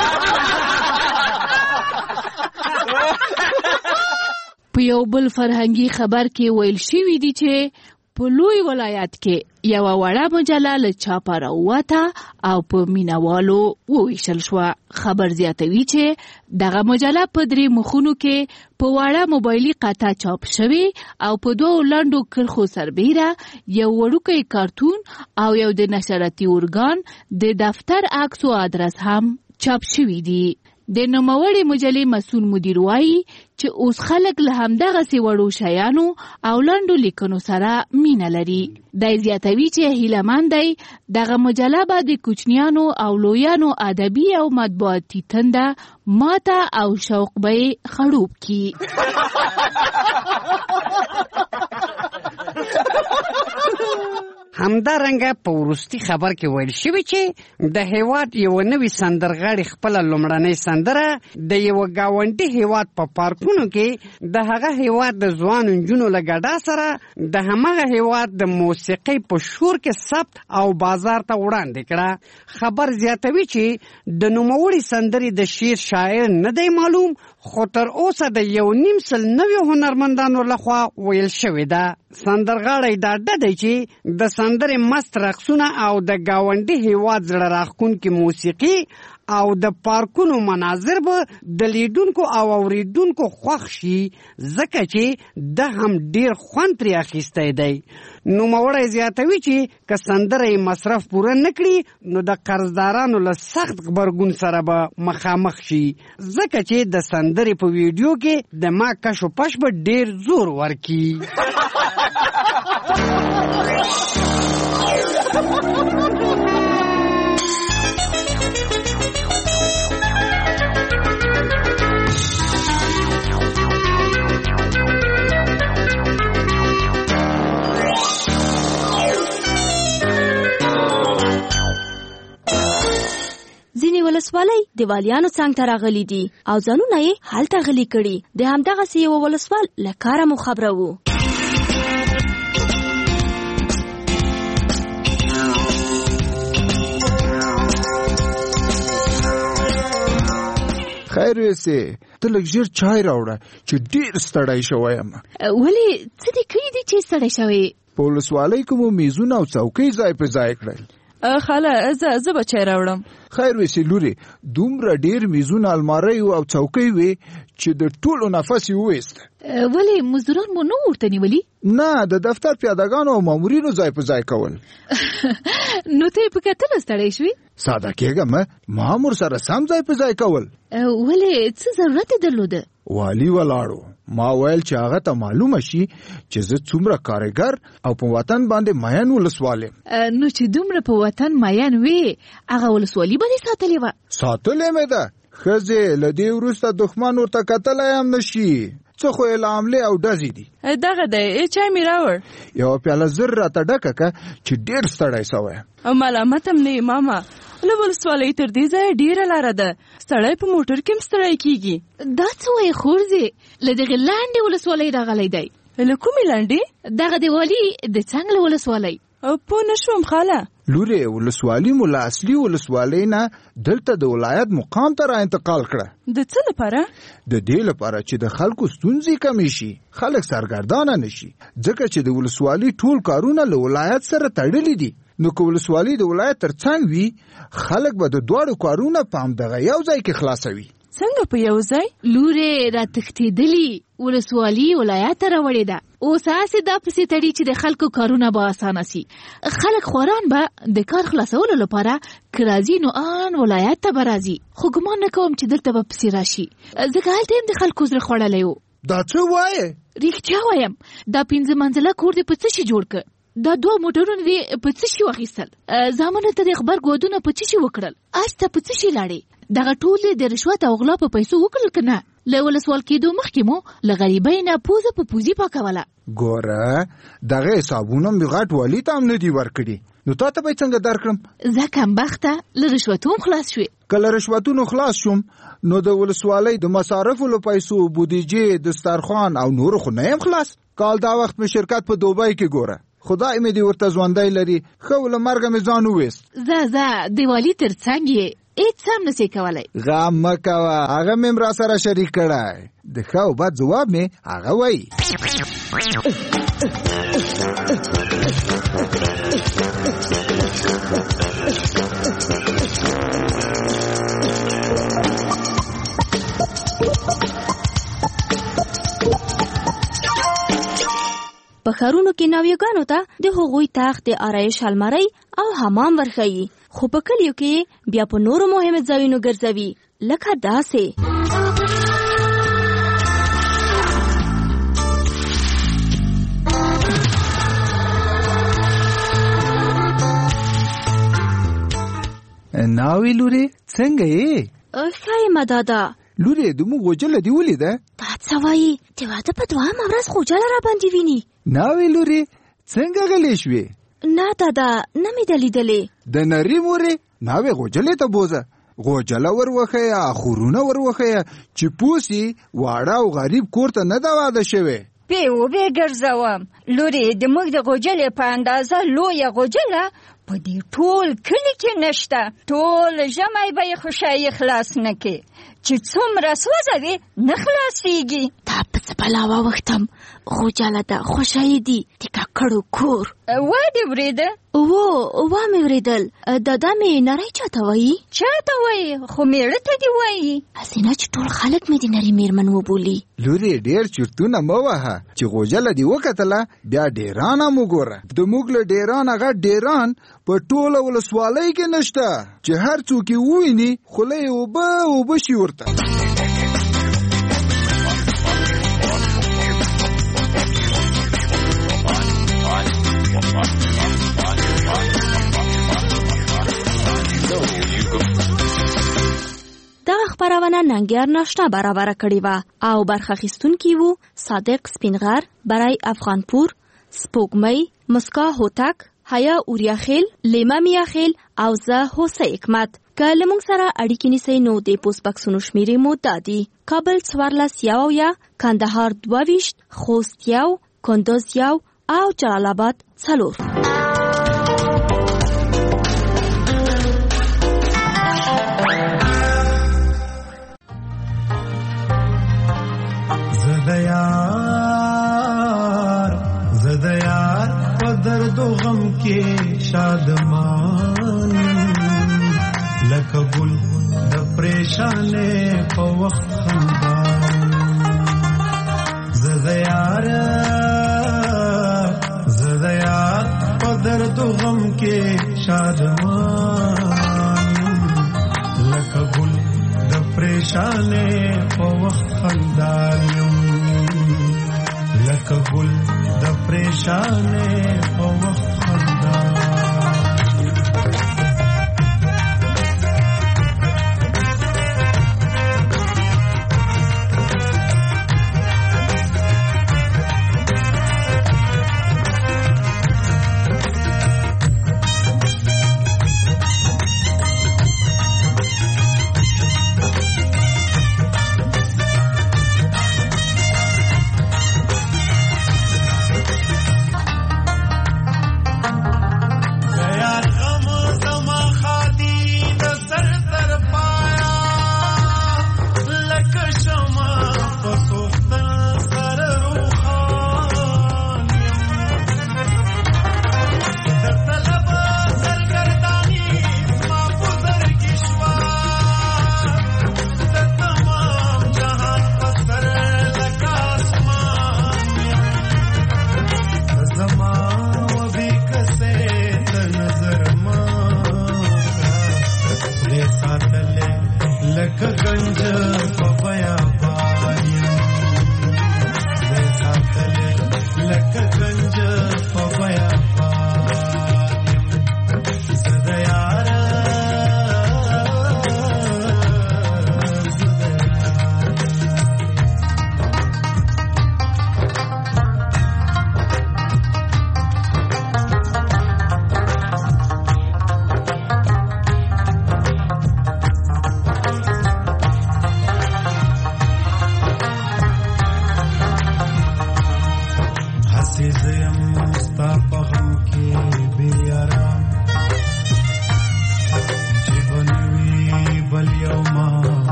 په یو بل فرهنګي خبر کې ویل شوي دي چې په لوی ولایت کې یو وړه مجله له چاپه راووته او په مینوالو وویشل شوه. خبر زیاتوي چې دغه مجله په درې مخونو کې په وړه موبایلي قطعه چاپ شوې او په دوو لنډو کرښو سربیره یو وړوکی کارتون او یو د نشراتي ارګان د دفتر عکس او ادرس هم چاپ شوي دي. د نوموړې مجلې مسؤل مدیر وایي چې اوس خلک له همدغسې وړو شیانو او لنډو لیکنو سره مینه لري. دی زیاتوي چې هیلهمند دی دغه مجله به د کوچنیانو او لویانو ادبي او مطبوعاتي تنده ماته او شوق به یې خړوب کړي. همدارنګه په وروستي خبر کې ویل شوي چې د هیواد یو نوی سندرغاړي خپله لومړنۍ سندره د یو ګاونډي هیواد په پارکونو کې د هغه هیواد د ځوانو نجونو له ګډا سره د همغه هیواد د موسیقۍ په شور کې ثبت او بازار ته وړاندې کړه. خبر زیاتوي چې د نوموړي سندرې د شعر شاعر نه دی معلوم خو تر اوسه د یو نیم سل نوي هنرمندانو لخوا ویل شوې ده. سندرغاړی ډاډه دی چې د سندرې مست رقصونه او د ګاونډي هیواد زړه راښکونکې موسیقي او د پارکونو مناظر به د لیدونکو او اوریدونکو خوښ شي ځکه چې د هم ډیر خوند ترې اخیستی دی. نوموړی زیاتوي چې که سندره یې مصرف پوره نه کړي نو د قرضدارانو له سخت غبرګون سره به مخامخ شي ځکه چې د سندرې په ویډیو کې د ما کش و پش به ډیر زور ورکړي. ځینې ولسوالۍ د والیانو څنګ ته راغلي دي او ځانونه یې هلته غلي کړي. د همدغسې یوه ولسوال له کاره مو خبروو. خیر ویسې ته لږ ژر چای راوړه چې ډېر ستړی شوی یم. ولې څه دې کړي دي چې ستړی شوی؟ په ولسوالۍ کې مو میزونه او څوکۍ ځای په ځای کړل. خاله زه زه به چای راوړم. خیر ویسې لورې دومره ډېر میزونه المارۍ او څوکۍ وې چې د ټولو نفس یې وویسته. ولې مزدوران مو نه ورته نیولي؟ نه د دفتر پیادهګانو او مامورینو ځای په ځای کول. نو ته یې په کتنه ستړی شوې؟ ساده کېږم مامور سره سم ځای په ځای کول. ولې څه ضرورت یې درلوده؟ والی ولاړو ما ویل چې هغه ته معلومه شي چې زه څومره کارګر او په وطن باندې مین ولسوال یم. نو چې دومره په وطن مین وې هغه ولسوالي به دې ساتلې وه؟ ساتلې مې ده. ښځې له دې وروسته دښمن ورته کتلی هم نه شي. څه خو یې له حملې او ډزې دي. دغه دی چای مې راوړ. یوه پیاله زر راته ډکه که چې ډېر ستړی سوی. ملامت هم نه یې ماما له ولسوالۍ تر دې ځایه ډېره لاره ده. سړی په موټر کې هم ستړی کېږي. دا څه وایې خورزې له دغې لنډې ولسوالۍ راغلی دی. له کومې لنډې؟ دغه د والي د څنګ له ولسوالۍ. پوه نه شوم خاله. لوري ولسوالي مولا اصلي ولسوالۍ نه دلته د ولایت مقام ته را انتقال کړه. د څه لپاره؟ د دې لپاره چې د خلکو ستونزې کمې شي، خلک سرګردانه نشي، ځکه چې د ولسوالي ټول کارونه له ولایت سره تړلي دي. نو که ولسوالي د ولایت ترڅنګ وي، خلک به د دواړو کارونه په همدغه یو ځای کې خلاصوي. څنګه په یو ځای؟ لورې را تښتېدلي ولسوالي ولایت ته راوړې ده. اوس هسې دا پسې تړي چې د خلکو کارونه به اسانه سي. خلک خواران به د کار خلاصولو لپاره که راځي نو آن ولایت ته به راځي، خو ګمان نه کوم چې دلته به پسې راشي، ځکه هلته هم د خلکو زړه خوړلی و. دا څه وایې؟ رښتیا وایم، دا پنځه منزله کور دې په څه شي جوړ کړ؟ دا دوه موټرونه دې په څه شي واخیستل؟ زامنو ته د غبرګ ودونه په څه شي وکړل؟ اس ته په څه شي لاړې؟ دغه ټول د رشوت او غلا په پیسو وکړل که نه؟ له ولسوال کېدو مخکې مو له غریبۍ نه پوزه په پوزي پاکوله. ګوره دغه حسابونه مې غټ والي ته هم نه دي ورکړي، نو تا ته به یې څنګه درکړم؟ زه کمبخته له رشوتو هم خلاص شوې. که له رشوتونو خلاص شوم نو د ولسوالۍ د مصارفو له پیسو، بودیجې، دسترخوان او نورو خو نه یم خلاص. کال دا وخت مې شرکت په دوبۍ کې ګوره، خدای مې دې ورته ژوندی لري، ښه له مرګه مې ځان وویست. ځه ځه دیوالي تر څنګ یې هېڅ هم نسې کولی. غم مه کوه، هغه مې هم را سره شریک کړی. د ښه او بد ځواب مې هغه وایي. په ښارونو کې ناویګانو ته د هغوی تخت، د آرایش المارۍ او حمام ورښیي، خو په کلیو کې بیا په نورو مهمو ځایونو ګرځوي، لکه داسې. ناوی لورې څنګه یې؟ ښه یم دادا. لورې زموږ غوجله دې ولیده؟ دا څه وایي؟ د واده په دوهمه ورځ غوجله را باندې ویني. ناوی لورې څنګه غلی شوې؟ نه دادا، نه مې ده لیدلې. د نري مورې ناوی غوجلې ته بوزه، غوجله ور وښیه، خورونه ور وښیه چې پوسي واړه او غریب کور ته نه ده واده شوې. بې وبې ګرځوم لورې، د موږ د غوجلې په اندازه لویه غوجله په دې ټول کلي کې نشته. ټول ژمی به یې خوشایي خلاص نه کړي، چې څومره سوځوي نه خلاصېږي. دا په څه بلا واوښتم، غوجله ده، خوشایي دي، د ککړو کور. وا دې ورېده؟ و وا مې ورېدل. دادا مې نری چاته وایي؟ چاته وایي؟ خو میړه ته دې وایي. هسې نه چې ټول خلک مې د نري مېرمن وبولي. لورې ډېر چرتونه مه وهه، چې غوجله دې وکتله بیا ډېران هم وګوره. د موږ له ډېران هغه ډېران په ټوله ولسوالۍ کې نشته، چې هر څوک یې وویني خوله یې اوبه اوبه شي ورته. دغه خپرونه ننګیار ناشته برابره کړې وه او برخه اخیستونکي وو صادق سپینغر، برای افغانپور، سپوږمۍ، مسکا هوتک، حیا اوریاخیل، لیما میاخیل او زه هوسه حکمت. که له موږ سره اړیکې نیسئ نو د پوسټ بکسونو شمیرې مو دا دي: کابل څوارلس یو اویا، کندهار دوه ویشت، خوست یو، کندوز یو او جلال آباد څلور. زدیار زدیار په درد و غم کې شادمان، لکه ګل د پریشانې په وخت خندان. زدیار زدیار په درد و غم کې شادمان، لکه ګل د پریشانې په وخت خندان، لکه ګل د پریشانې په وخت خندان.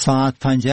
ساعت پنج